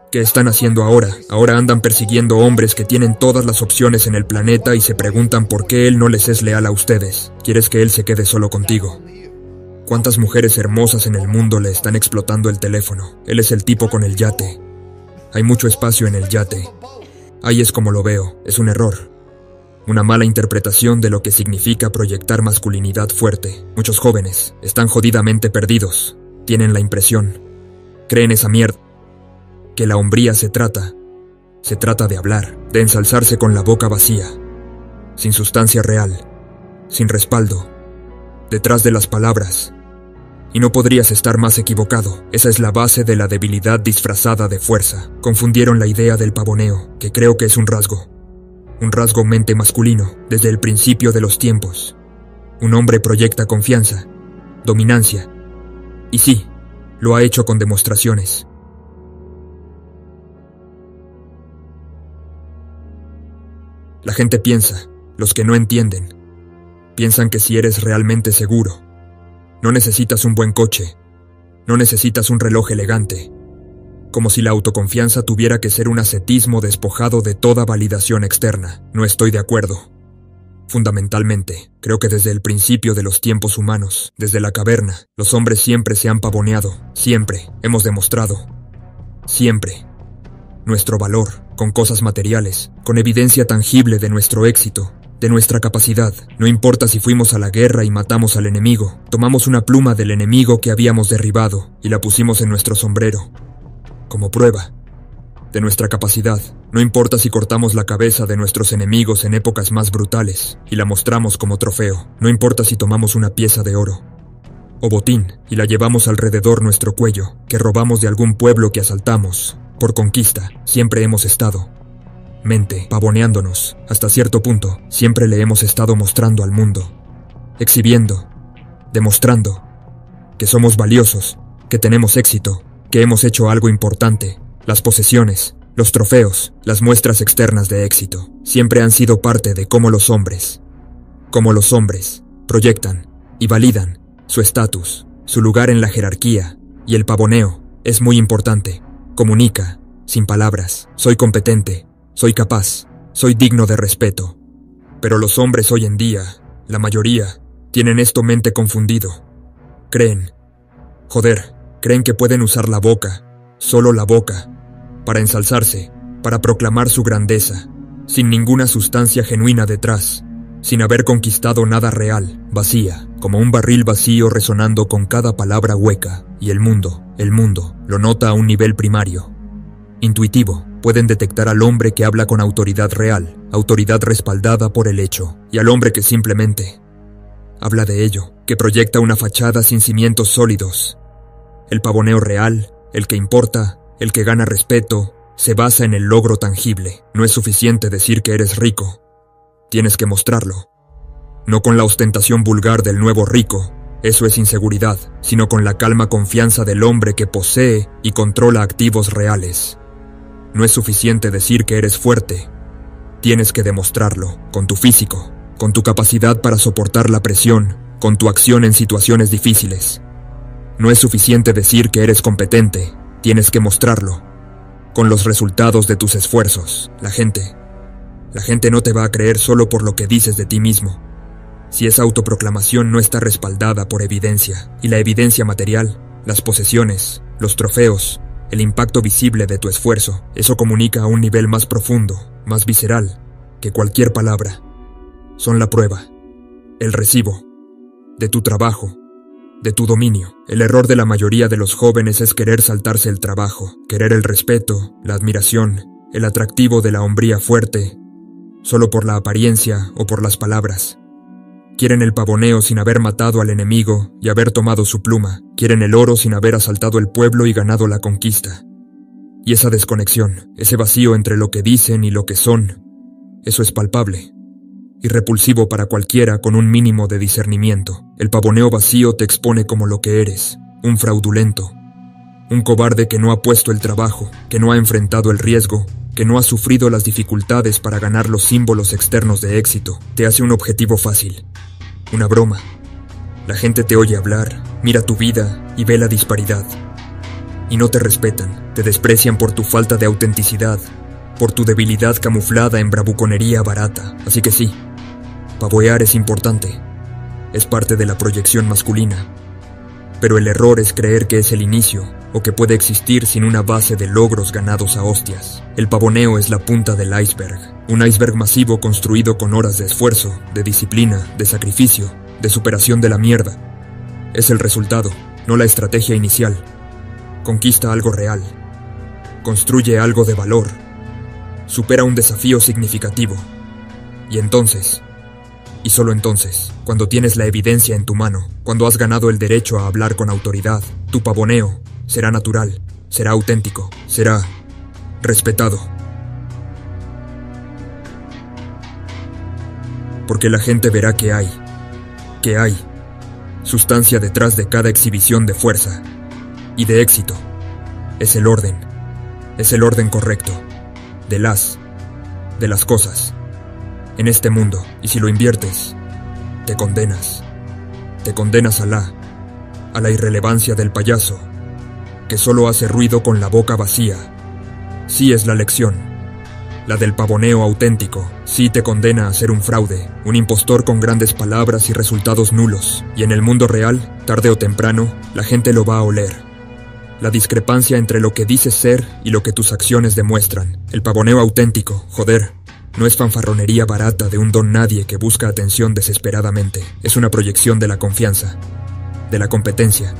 ¿Qué están haciendo ahora? Ahora andan persiguiendo hombres que tienen todas las opciones en el planeta y se preguntan por qué él no les es leal a ustedes. ¿Quieres que él se quede solo contigo? ¿Cuántas mujeres hermosas en el mundo le están explotando el teléfono? Él es el tipo con el yate. Hay mucho espacio en el yate. Ahí es como lo veo, es un error. Una mala interpretación de lo que significa proyectar masculinidad fuerte. Muchos jóvenes están jodidamente perdidos. Tienen la impresión, creen esa mierda, que la hombría se trata de hablar, de ensalzarse con la boca vacía, sin sustancia real, sin respaldo, detrás de las palabras. Y no podrías estar más equivocado. Esa es la base de la debilidad disfrazada de fuerza. Confundieron la idea del pavoneo, que creo que es un rasgo mente masculino, desde el principio de los tiempos. Un hombre proyecta confianza, dominancia, y sí, lo ha hecho con demostraciones. La gente piensa, los que no entienden, piensan que si eres realmente seguro, no necesitas un buen coche, no necesitas un reloj elegante, como si la autoconfianza tuviera que ser un ascetismo despojado de toda validación externa. No estoy de acuerdo. Fundamentalmente, creo que desde el principio de los tiempos humanos, desde la caverna, los hombres siempre se han pavoneado, siempre hemos demostrado, siempre, nuestro valor, con cosas materiales, con evidencia tangible de nuestro éxito, de nuestra capacidad. No importa si fuimos a la guerra y matamos al enemigo, tomamos una pluma del enemigo que habíamos derribado y la pusimos en nuestro sombrero, como prueba de nuestra capacidad. No importa si cortamos la cabeza de nuestros enemigos en épocas más brutales y la mostramos como trofeo. No importa si tomamos una pieza de oro o botín y la llevamos alrededor nuestro cuello, que robamos de algún pueblo que asaltamos. Por conquista, siempre hemos estado pavoneándonos. Hasta cierto punto, siempre le hemos estado mostrando al mundo, exhibiendo, demostrando que somos valiosos, que tenemos éxito, que hemos hecho algo importante. Las posesiones, los trofeos, las muestras externas de éxito, siempre han sido parte de cómo los hombres proyectan y validan su estatus, su lugar en la jerarquía, y el pavoneo es muy importante. Comunica, sin palabras, soy competente, soy capaz, soy digno de respeto. Pero los hombres hoy en día, la mayoría, tienen esto mente confundido. Creen que pueden usar la boca, solo la boca, para ensalzarse, para proclamar su grandeza, sin ninguna sustancia genuina detrás, sin haber conquistado nada real, vacía, como un barril vacío resonando con cada palabra hueca, y el mundo, lo nota a un nivel primario, intuitivo. Pueden detectar al hombre que habla con autoridad real, autoridad respaldada por el hecho, y al hombre que simplemente habla de ello, que proyecta una fachada sin cimientos sólidos. El pavoneo real, el que importa, el que gana respeto, se basa en el logro tangible. No es suficiente decir que eres rico. Tienes que mostrarlo. No con la ostentación vulgar del nuevo rico, eso es inseguridad, sino con la calma confianza del hombre que posee y controla activos reales. No es suficiente decir que eres fuerte. Tienes que demostrarlo, con tu físico, con tu capacidad para soportar la presión, con tu acción en situaciones difíciles. No es suficiente decir que eres competente. Tienes que mostrarlo, con los resultados de tus esfuerzos. La gente no te va a creer solo por lo que dices de ti mismo, si esa autoproclamación no está respaldada por evidencia. Y la evidencia material, las posesiones, los trofeos, el impacto visible de tu esfuerzo, eso comunica a un nivel más profundo, más visceral, que cualquier palabra. Son la prueba, el recibo, de tu trabajo, de tu dominio. El error de la mayoría de los jóvenes es querer saltarse el trabajo, querer el respeto, la admiración, el atractivo de la hombría fuerte, solo por la apariencia o por las palabras. Quieren el pavoneo sin haber matado al enemigo y haber tomado su pluma. Quieren el oro sin haber asaltado el pueblo y ganado la conquista. Y esa desconexión, ese vacío entre lo que dicen y lo que son, eso es palpable y repulsivo para cualquiera con un mínimo de discernimiento. El pavoneo vacío te expone como lo que eres, un fraudulento, un cobarde que no ha puesto el trabajo, que no ha enfrentado el riesgo, que no ha sufrido las dificultades para ganar los símbolos externos de éxito. Te hace un objetivo fácil, una broma. La gente te oye hablar, mira tu vida y ve la disparidad. Y no te respetan, Te desprecian por tu falta de autenticidad, por tu debilidad camuflada en bravuconería barata. Así que sí, pavoear es importante. Es parte de la proyección masculina. Pero el error es creer que es el inicio, o que puede existir sin una base de logros ganados a hostias. El pavoneo es la punta del iceberg. Un iceberg masivo construido con horas de esfuerzo, de disciplina, de sacrificio, de superación de la mierda. Es el resultado, no la estrategia inicial. Conquista algo real. Construye algo de valor. Supera un desafío significativo. Y entonces, y solo entonces, cuando tienes la evidencia en tu mano, cuando has ganado el derecho a hablar con autoridad, tu pavoneo será natural, será auténtico, será respetado. Porque la gente verá que hay sustancia detrás de cada exhibición de fuerza y de éxito. Es el orden correcto, de las cosas, en este mundo, y si lo inviertes, te condenas a la irrelevancia del payaso, que solo hace ruido con la boca vacía. Sí es la lección, la del pavoneo auténtico, sí te condena a ser un fraude, un impostor con grandes palabras y resultados nulos, y en el mundo real, tarde o temprano, la gente lo va a oler. La discrepancia entre lo que dices ser y lo que tus acciones demuestran. El pavoneo auténtico, joder, no es fanfarronería barata de un don nadie que busca atención desesperadamente. Es una proyección de la confianza, de la competencia.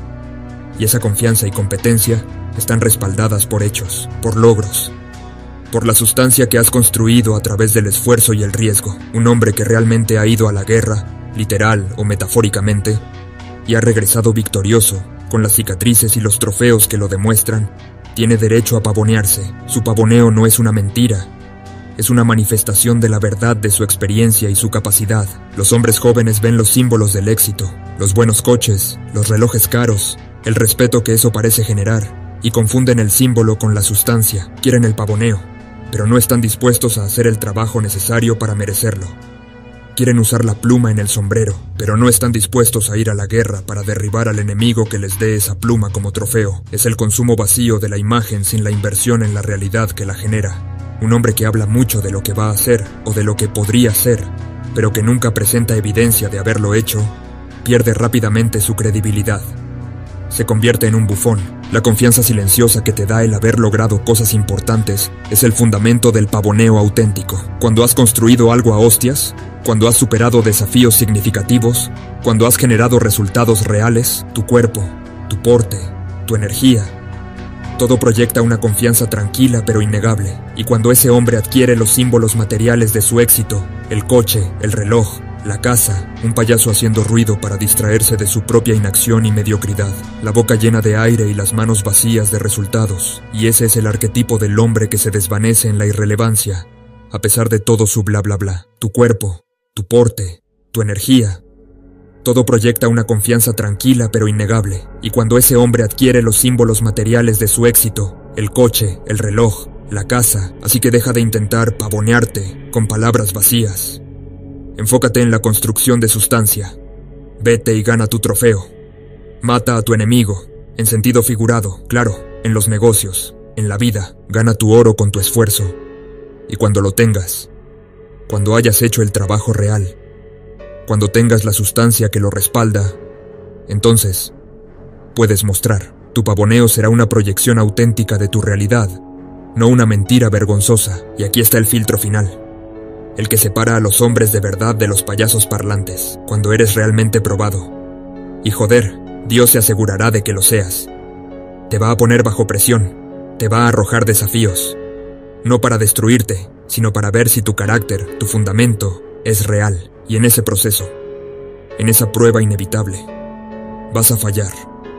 Y esa confianza y competencia están respaldadas por hechos, por logros, por la sustancia que has construido a través del esfuerzo y el riesgo. Un hombre que realmente ha ido a la guerra, literal o metafóricamente, y ha regresado victorioso, con las cicatrices y los trofeos que lo demuestran, tiene derecho a pavonearse. Su pavoneo no es una mentira, es una manifestación de la verdad de su experiencia y su capacidad. Los hombres jóvenes ven los símbolos del éxito, los buenos coches, los relojes caros, el respeto que eso parece generar, y confunden el símbolo con la sustancia. Quieren el pavoneo, pero no están dispuestos a hacer el trabajo necesario para merecerlo. Quieren usar la pluma en el sombrero, pero no están dispuestos a ir a la guerra para derribar al enemigo que les dé esa pluma como trofeo. Es el consumo vacío de la imagen sin la inversión en la realidad que la genera. Un hombre que habla mucho de lo que va a hacer o de lo que podría ser, pero que nunca presenta evidencia de haberlo hecho, pierde rápidamente su credibilidad. Se convierte en un bufón. La confianza silenciosa que te da el haber logrado cosas importantes es el fundamento del pavoneo auténtico. Cuando has construido algo a hostias, cuando has superado desafíos significativos, cuando has generado resultados reales, tu cuerpo, tu porte, tu energía, todo proyecta una confianza tranquila pero innegable. Y cuando ese hombre adquiere los símbolos materiales de su éxito, el coche, el reloj, la casa, un payaso haciendo ruido para distraerse de su propia inacción y mediocridad, la boca llena de aire y las manos vacías de resultados, y ese es el arquetipo del hombre que se desvanece en la irrelevancia, a pesar de todo su bla bla bla. Tu cuerpo, tu porte, tu energía, todo proyecta una confianza tranquila pero innegable, y cuando ese hombre adquiere los símbolos materiales de su éxito, el coche, el reloj, la casa, así que deja de intentar pavonearte con palabras vacías. Enfócate en la construcción de sustancia. Vete y gana tu trofeo. Mata a tu enemigo, en sentido figurado, claro, en los negocios, en la vida. Gana tu oro con tu esfuerzo. Y cuando lo tengas, cuando hayas hecho el trabajo real, cuando tengas la sustancia que lo respalda, entonces puedes mostrar. Tu pavoneo será una proyección auténtica de tu realidad, no una mentira vergonzosa. Y aquí está el filtro final. El que separa a los hombres de verdad de los payasos parlantes, cuando eres realmente probado. Y joder, Dios se asegurará de que lo seas. Te va a poner bajo presión, te va a arrojar desafíos. No para destruirte, sino para ver si tu carácter, tu fundamento, es real. Y en ese proceso, en esa prueba inevitable, vas a fallar.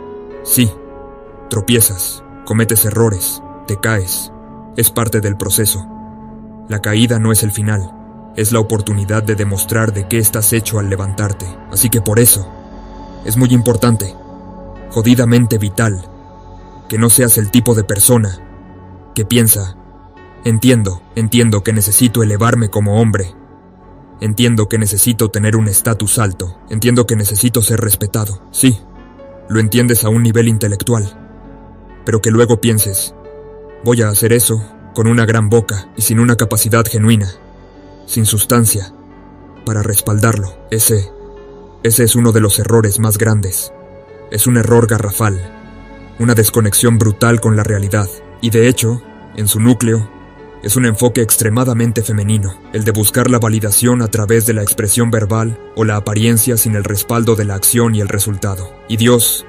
Sí, tropiezas, cometes errores, te caes. Es parte del proceso. La caída no es el final. Es la oportunidad de demostrar de qué estás hecho al levantarte. Así que por eso, es muy importante, jodidamente vital, que no seas el tipo de persona que piensa, entiendo que necesito elevarme como hombre, entiendo que necesito tener un estatus alto, entiendo que necesito ser respetado. Sí, lo entiendes a un nivel intelectual, pero que luego pienses, Voy a hacer eso con una gran boca y sin una capacidad genuina, sin sustancia, para respaldarlo. Ese es uno de los errores más grandes. Es un error garrafal, una desconexión brutal con la realidad, y de hecho, en su núcleo, es un enfoque extremadamente femenino, el de buscar la validación a través de la expresión verbal o la apariencia sin el respaldo de la acción y el resultado. Y Dios,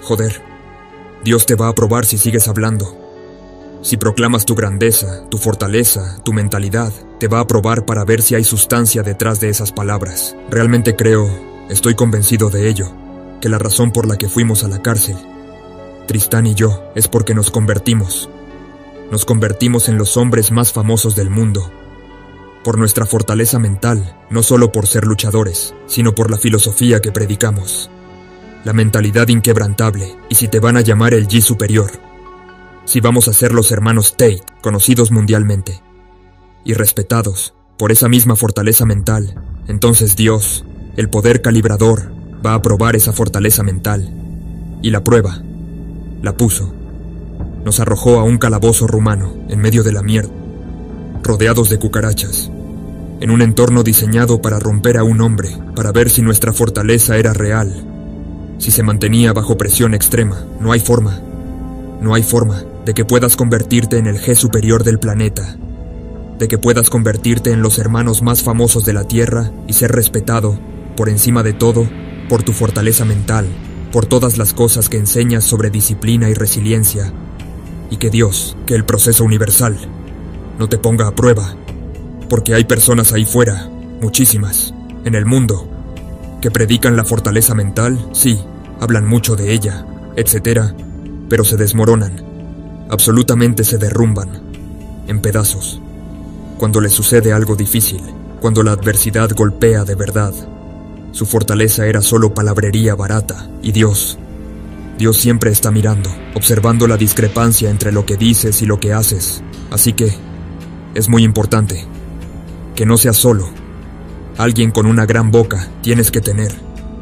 Dios te va a aprobar si sigues hablando. Si proclamas tu grandeza, tu fortaleza, tu mentalidad, te va a aprobar para ver si hay sustancia detrás de esas palabras. Realmente estoy convencido de ello, que la razón por la que fuimos a la cárcel, Tristán y yo, es porque nos convertimos. Nos convertimos en los hombres más famosos del mundo. Por nuestra fortaleza mental, no solo por ser luchadores, sino por la filosofía que predicamos. La mentalidad inquebrantable, y si te van a llamar el Yi superior. Si vamos a ser los hermanos Tate, conocidos mundialmente, y respetados por esa misma fortaleza mental, entonces Dios, el poder calibrador, va a probar esa fortaleza mental. Y la prueba, la puso. Nos arrojó a un calabozo rumano, en medio de la mierda, rodeados de cucarachas, en un entorno diseñado para romper a un hombre, para ver si nuestra fortaleza era real, si se mantenía bajo presión extrema. No hay forma de que puedas convertirte en el G superior del planeta, de que puedas convertirte en los hermanos más famosos de la Tierra y ser respetado, por encima de todo, por tu fortaleza mental, por todas las cosas que enseñas sobre disciplina y resiliencia, y que Dios, que el proceso universal, no te ponga a prueba, porque hay personas ahí fuera, muchísimas, en el mundo, que predican la fortaleza mental, sí, hablan mucho de ella, etc., pero se desmoronan, absolutamente se derrumban, en pedazos, cuando les sucede algo difícil, cuando la adversidad golpea de verdad. Su fortaleza era solo palabrería barata, y Dios siempre está mirando, observando la discrepancia entre lo que dices y lo que haces. Así que, es muy importante, que no seas solo. Alguien con una gran boca tienes que tener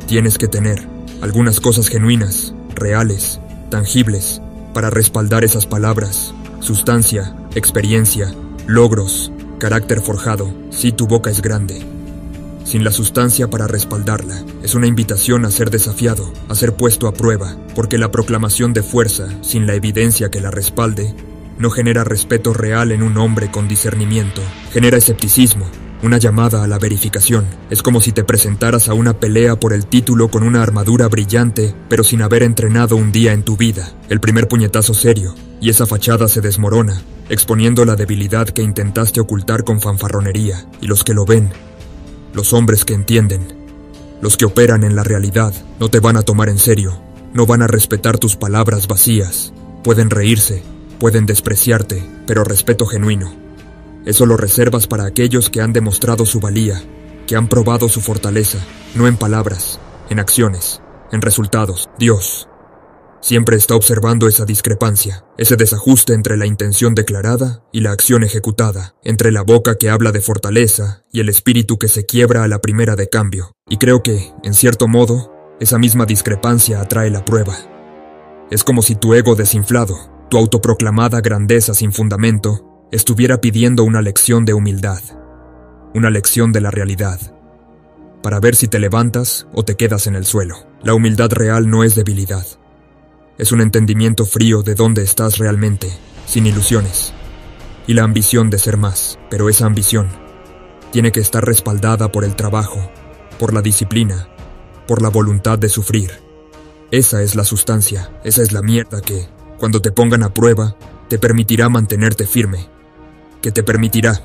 algunas cosas genuinas, reales, tangibles, para respaldar esas palabras, sustancia, experiencia, logros, carácter forjado. Si tu boca es grande, sin la sustancia para respaldarla, es una invitación a ser desafiado, a ser puesto a prueba, porque la proclamación de fuerza, sin la evidencia que la respalde, no genera respeto real en un hombre con discernimiento, genera escepticismo, una llamada a la verificación. Es como si te presentaras a una pelea por el título con una armadura brillante, pero sin haber entrenado un día en tu vida. El primer puñetazo serio, y esa fachada se desmorona, exponiendo la debilidad que intentaste ocultar con fanfarronería, y los que lo ven, los hombres que entienden, los que operan en la realidad, no te van a tomar en serio, no van a respetar tus palabras vacías. Pueden reírse, pueden despreciarte, pero respeto genuino. Eso lo reservas para aquellos que han demostrado su valía, que han probado su fortaleza, no en palabras, en acciones, en resultados. Dios siempre está observando esa discrepancia, ese desajuste entre la intención declarada y la acción ejecutada, entre la boca que habla de fortaleza y el espíritu que se quiebra a la primera de cambio. Y creo que, en cierto modo, esa misma discrepancia atrae la prueba. Es como si tu ego desinflado, tu autoproclamada grandeza sin fundamento, estuviera pidiendo una lección de humildad, una lección de la realidad, para ver si te levantas o te quedas en el suelo. La humildad real no es debilidad. Es un entendimiento frío de dónde estás realmente, sin ilusiones, y la ambición de ser más, pero esa ambición tiene que estar respaldada por el trabajo, por la disciplina, por la voluntad de sufrir. Esa es la sustancia, esa es la mierda que, cuando te pongan a prueba, te permitirá mantenerte firme, que te permitirá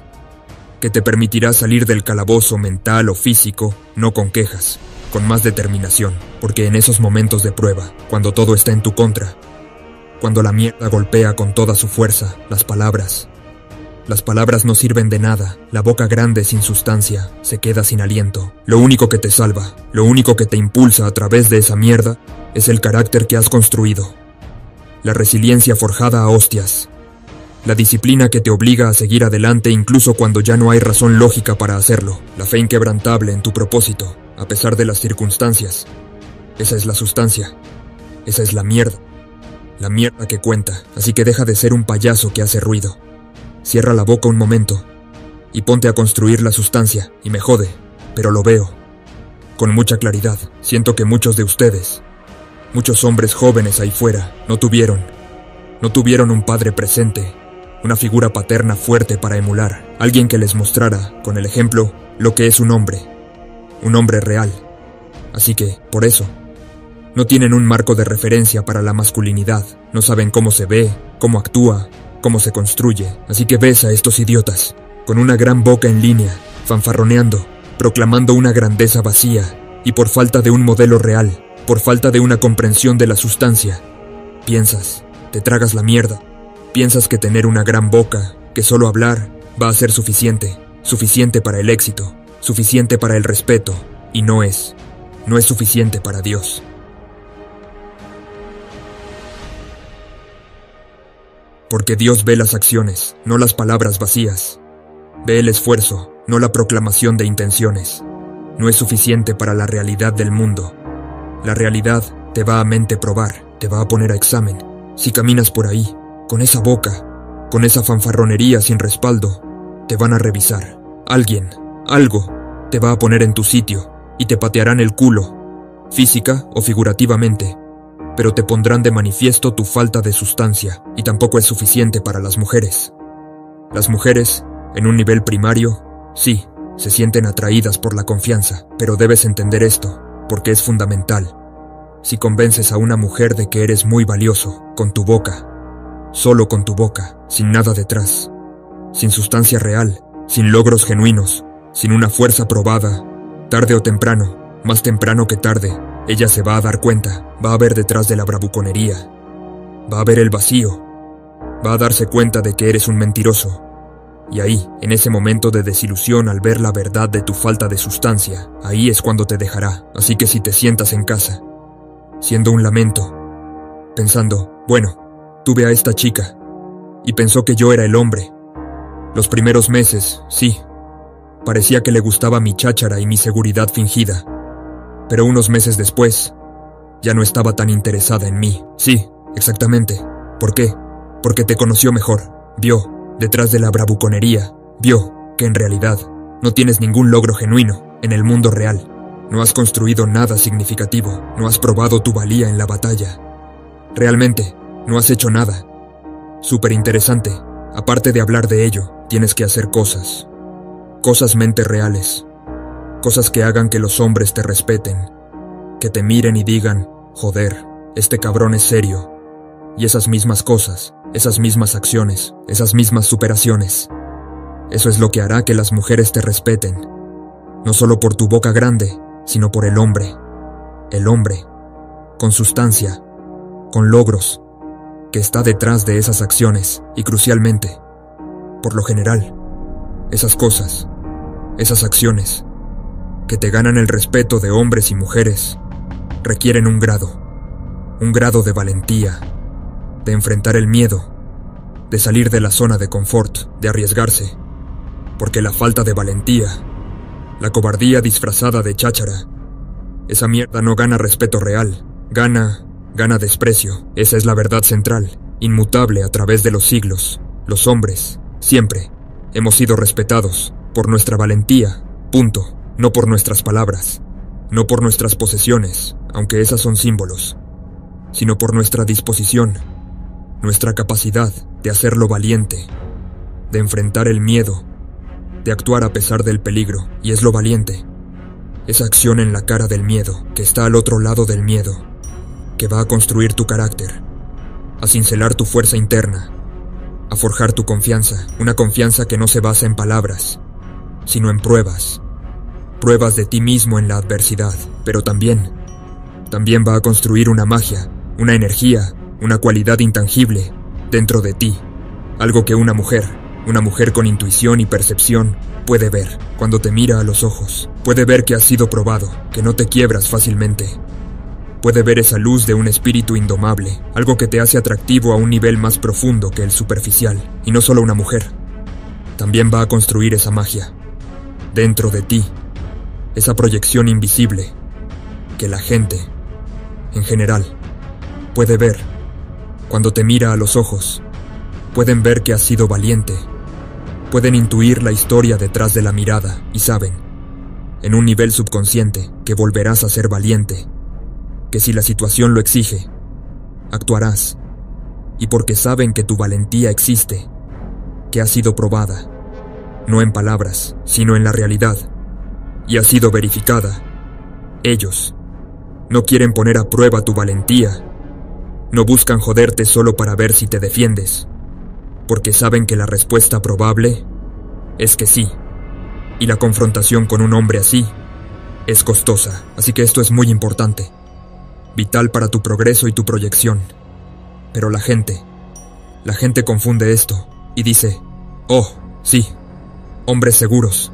salir del calabozo mental o físico, no con quejas, con más determinación, porque en esos momentos de prueba, cuando todo está en tu contra, cuando la mierda golpea con toda su fuerza, las palabras no sirven de nada, la boca grande sin sustancia se queda sin aliento. Lo único que te salva, lo único que te impulsa a través de esa mierda, es el carácter que has construido, la resiliencia forjada a hostias, la disciplina que te obliga a seguir adelante incluso cuando ya no hay razón lógica para hacerlo, la fe inquebrantable en tu propósito, a pesar de las circunstancias. Esa es la sustancia, esa es la mierda. la mierda que cuenta, así que deja de ser un payaso que hace ruido. Cierra la boca un momento y ponte a construir la sustancia, y me jode, pero lo veo. Con mucha claridad, siento que muchos de ustedes, muchos hombres jóvenes ahí fuera, no tuvieron un padre presente, una figura paterna fuerte para emular, alguien que les mostrara, con el ejemplo, lo que es un hombre real. Así que, por eso, no tienen un marco de referencia para la masculinidad, no saben cómo se ve, cómo actúa, cómo se construye, así que ves a estos idiotas, con una gran boca en línea, fanfarroneando, proclamando una grandeza vacía, y por falta de un modelo real, por falta de una comprensión de la sustancia, piensas, te tragas la mierda, piensas que tener una gran boca, que solo hablar, va a ser suficiente para el éxito, suficiente para el respeto, y no es suficiente para Dios. Porque Dios ve las acciones, no las palabras vacías. Ve el esfuerzo, no la proclamación de intenciones. No es suficiente para la realidad del mundo. La realidad te va a mente probar, te va a poner a examen. Si caminas por ahí, con esa boca, con esa fanfarronería sin respaldo, te van a revisar. Alguien, algo, te va a poner en tu sitio y te patearán el culo, física o figurativamente, pero te pondrán de manifiesto tu falta de sustancia, y tampoco es suficiente para las mujeres. Las mujeres, en un nivel primario, sí, se sienten atraídas por la confianza, pero debes entender esto, porque es fundamental. Si convences a una mujer de que eres muy valioso, con tu boca, solo con tu boca, sin nada detrás, sin sustancia real, sin logros genuinos, sin una fuerza probada, tarde o temprano, más temprano que tarde, ella se va a dar cuenta, va a ver detrás de la bravuconería, va a ver el vacío, va a darse cuenta de que eres un mentiroso. Y ahí, en ese momento de desilusión al ver la verdad de tu falta de sustancia, ahí es cuando te dejará. Así que si te sientas en casa, siendo un lamento, pensando, bueno, tuve a esta chica, y pensó que yo era el hombre. Los primeros meses, sí, parecía que le gustaba mi cháchara y mi seguridad fingida. Pero unos meses después, ya no estaba tan interesada en mí. Sí, exactamente. ¿Por qué? Porque te conoció mejor. Vio, detrás de la bravuconería, vio que en realidad no tienes ningún logro genuino en el mundo real. No has construido nada significativo, no has probado tu valía en la batalla. Realmente, no has hecho nada. Súper interesante. Aparte de hablar de ello, tienes que hacer cosas. Cosas mente reales. Cosas que hagan que los hombres te respeten, que te miren y digan, joder, este cabrón es serio. Y esas mismas cosas, esas mismas acciones, esas mismas superaciones, eso es lo que hará que las mujeres te respeten, no solo por tu boca grande, sino por el hombre, con sustancia, con logros, que está detrás de esas acciones, y crucialmente, por lo general, esas cosas, esas acciones, que te ganan el respeto de hombres y mujeres, requieren un grado de valentía, de enfrentar el miedo, de salir de la zona de confort, de arriesgarse, porque la falta de valentía, la cobardía disfrazada de cháchara, esa mierda no gana respeto real, gana desprecio. Esa es la verdad central, inmutable a través de los siglos. Los hombres, siempre, hemos sido respetados por nuestra valentía, punto. No por nuestras palabras, no por nuestras posesiones, aunque esas son símbolos, sino por nuestra disposición, nuestra capacidad de hacerlo valiente, de enfrentar el miedo, de actuar a pesar del peligro, y es lo valiente, esa acción en la cara del miedo, que está al otro lado del miedo, que va a construir tu carácter, a cincelar tu fuerza interna, a forjar tu confianza, una confianza que no se basa en palabras, sino en pruebas de ti mismo en la adversidad, pero también va a construir una magia, una energía, una cualidad intangible dentro de ti, algo que una mujer con intuición y percepción puede ver cuando te mira a los ojos, puede ver que has sido probado, que no te quiebras fácilmente, puede ver esa luz de un espíritu indomable, algo que te hace atractivo a un nivel más profundo que el superficial, y no solo una mujer, también va a construir esa magia dentro de ti, esa proyección invisible que la gente, en general, puede ver Cuando te mira a los ojos, pueden ver que has sido valiente. Pueden intuir la historia detrás de la mirada y saben, en un nivel subconsciente, que volverás a ser valiente, que si la situación lo exige, actuarás, y porque saben que tu valentía existe, que ha sido probada, no en palabras, sino en la realidad, y ha sido verificada. Ellos no quieren poner a prueba tu valentía, no buscan joderte solo para ver si te defiendes, porque saben que la respuesta probable es que sí, y la confrontación con un hombre así es costosa, así que esto es muy importante, vital para tu progreso y tu proyección. Pero la gente confunde esto y dice, oh, sí, hombres seguros.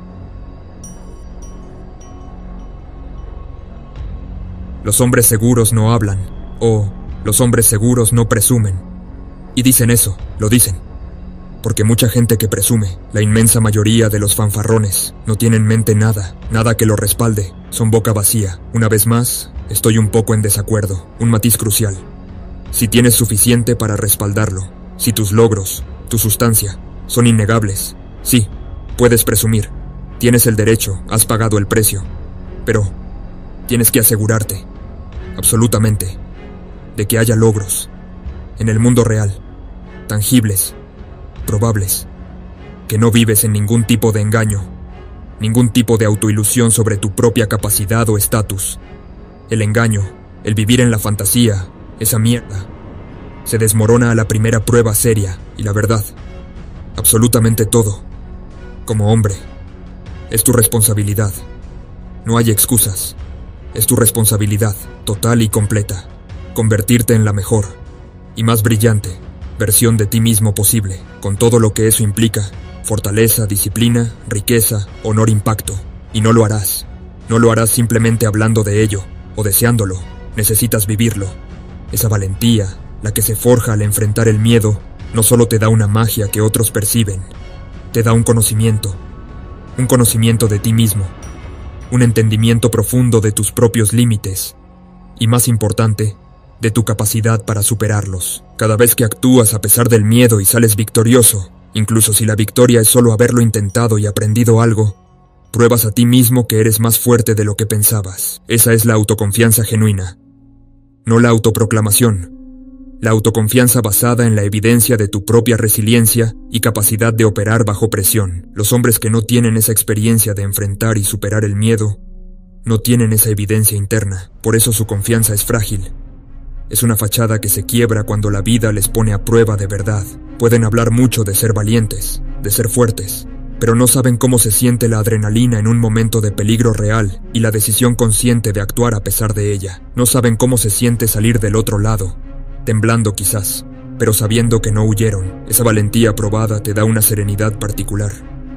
Los hombres seguros no hablan, o los hombres seguros no presumen. Y dicen eso, lo dicen, porque mucha gente que presume, la inmensa mayoría de los fanfarrones, no tienen en mente nada que lo respalde, son boca vacía. Una vez más, estoy un poco en desacuerdo, un matiz crucial. Si tienes suficiente para respaldarlo, si tus logros, tu sustancia, son innegables, sí, puedes presumir, tienes el derecho, has pagado el precio, pero tienes que asegurarte, absolutamente, de que haya logros, en el mundo real, tangibles, probables, que no vives en ningún tipo de engaño, ningún tipo de autoilusión sobre tu propia capacidad o estatus. El engaño, el vivir en la fantasía, esa mierda, se desmorona a la primera prueba seria y la verdad, absolutamente todo, como hombre, es tu responsabilidad. No hay excusas, es tu responsabilidad, total y completa, convertirte en la mejor y más brillante versión de ti mismo posible, con todo lo que eso implica, fortaleza, disciplina, riqueza, honor, impacto, y no lo harás simplemente hablando de ello o deseándolo, necesitas vivirlo. Esa valentía, la que se forja al enfrentar el miedo, no solo te da una magia que otros perciben, te da un conocimiento de ti mismo, un entendimiento profundo de tus propios límites, y más importante, de tu capacidad para superarlos. Cada vez que actúas a pesar del miedo y sales victorioso, incluso si la victoria es solo haberlo intentado y aprendido algo, pruebas a ti mismo que eres más fuerte de lo que pensabas. Esa es la autoconfianza genuina, no la autoproclamación. La autoconfianza basada en la evidencia de tu propia resiliencia y capacidad de operar bajo presión. Los hombres que no tienen esa experiencia de enfrentar y superar el miedo, no tienen esa evidencia interna, por eso su confianza es frágil. Es una fachada que se quiebra cuando la vida les pone a prueba de verdad. Pueden hablar mucho de ser valientes, de ser fuertes, pero no saben cómo se siente la adrenalina en un momento de peligro real y la decisión consciente de actuar a pesar de ella. No saben cómo se siente salir del otro lado, temblando quizás, pero sabiendo que no huyeron. Esa valentía probada te da una serenidad particular,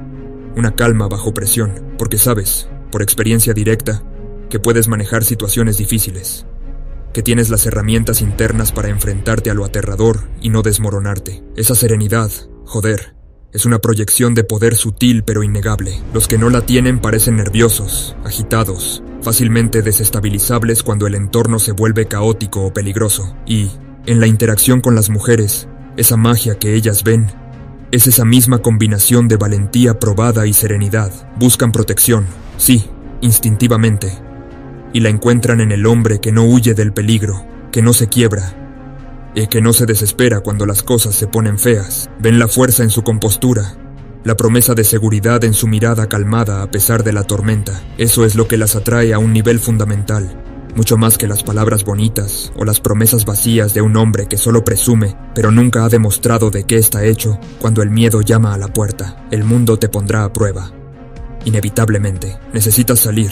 una calma bajo presión, porque sabes, por experiencia directa, que puedes manejar situaciones difíciles, que tienes las herramientas internas para enfrentarte a lo aterrador y no desmoronarte. Esa serenidad, joder, es una proyección de poder sutil pero innegable. Los que no la tienen parecen nerviosos, agitados, fácilmente desestabilizables cuando el entorno se vuelve caótico o peligroso. Y, en la interacción con las mujeres, esa magia que ellas ven es esa misma combinación de valentía probada y serenidad. Buscan protección, sí, instintivamente, y la encuentran en el hombre que no huye del peligro, que no se quiebra, y que no se desespera cuando las cosas se ponen feas. Ven la fuerza en su compostura, la promesa de seguridad en su mirada calmada a pesar de la tormenta. Eso es lo que las atrae a un nivel fundamental, mucho más que las palabras bonitas o las promesas vacías de un hombre que solo presume, pero nunca ha demostrado de qué está hecho. Cuando el miedo llama a la puerta, el mundo te pondrá a prueba. Inevitablemente, necesitas salir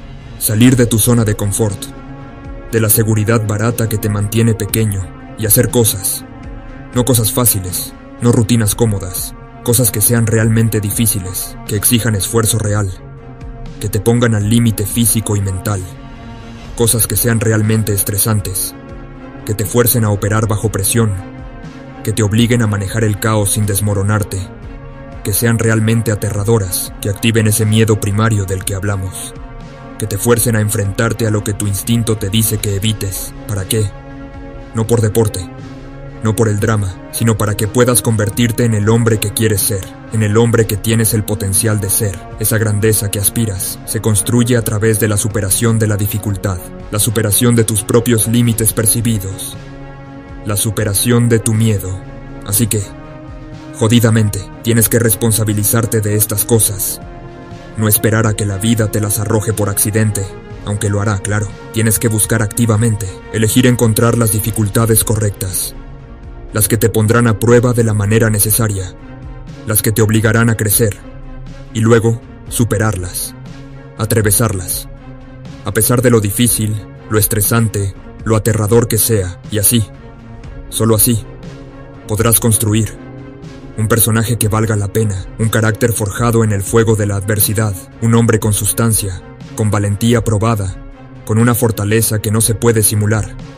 de tu zona de confort, de la seguridad barata que te mantiene pequeño, y hacer cosas, no cosas fáciles, no rutinas cómodas, cosas que sean realmente difíciles, que exijan esfuerzo real, que te pongan al límite físico y mental, cosas que sean realmente estresantes, que te fuercen a operar bajo presión, que te obliguen a manejar el caos sin desmoronarte, que sean realmente aterradoras, que activen ese miedo primario del que hablamos, que te fuercen a enfrentarte a lo que tu instinto te dice que evites. ¿Para qué? No por deporte, no por el drama, sino para que puedas convertirte en el hombre que quieres ser, en el hombre que tienes el potencial de ser. Esa grandeza que aspiras se construye a través de la superación de la dificultad, la superación de tus propios límites percibidos, la superación de tu miedo. Así que, jodidamente, tienes que responsabilizarte de estas cosas. No esperar a que la vida te las arroje por accidente, aunque lo hará, claro. Tienes que buscar activamente, elegir encontrar las dificultades correctas, las que te pondrán a prueba de la manera necesaria, las que te obligarán a crecer, y luego superarlas, atravesarlas, a pesar de lo difícil, lo estresante, lo aterrador que sea, y así, solo así, podrás construir un personaje que valga la pena, un carácter forjado en el fuego de la adversidad, un hombre con sustancia, con valentía probada, con una fortaleza que no se puede simular.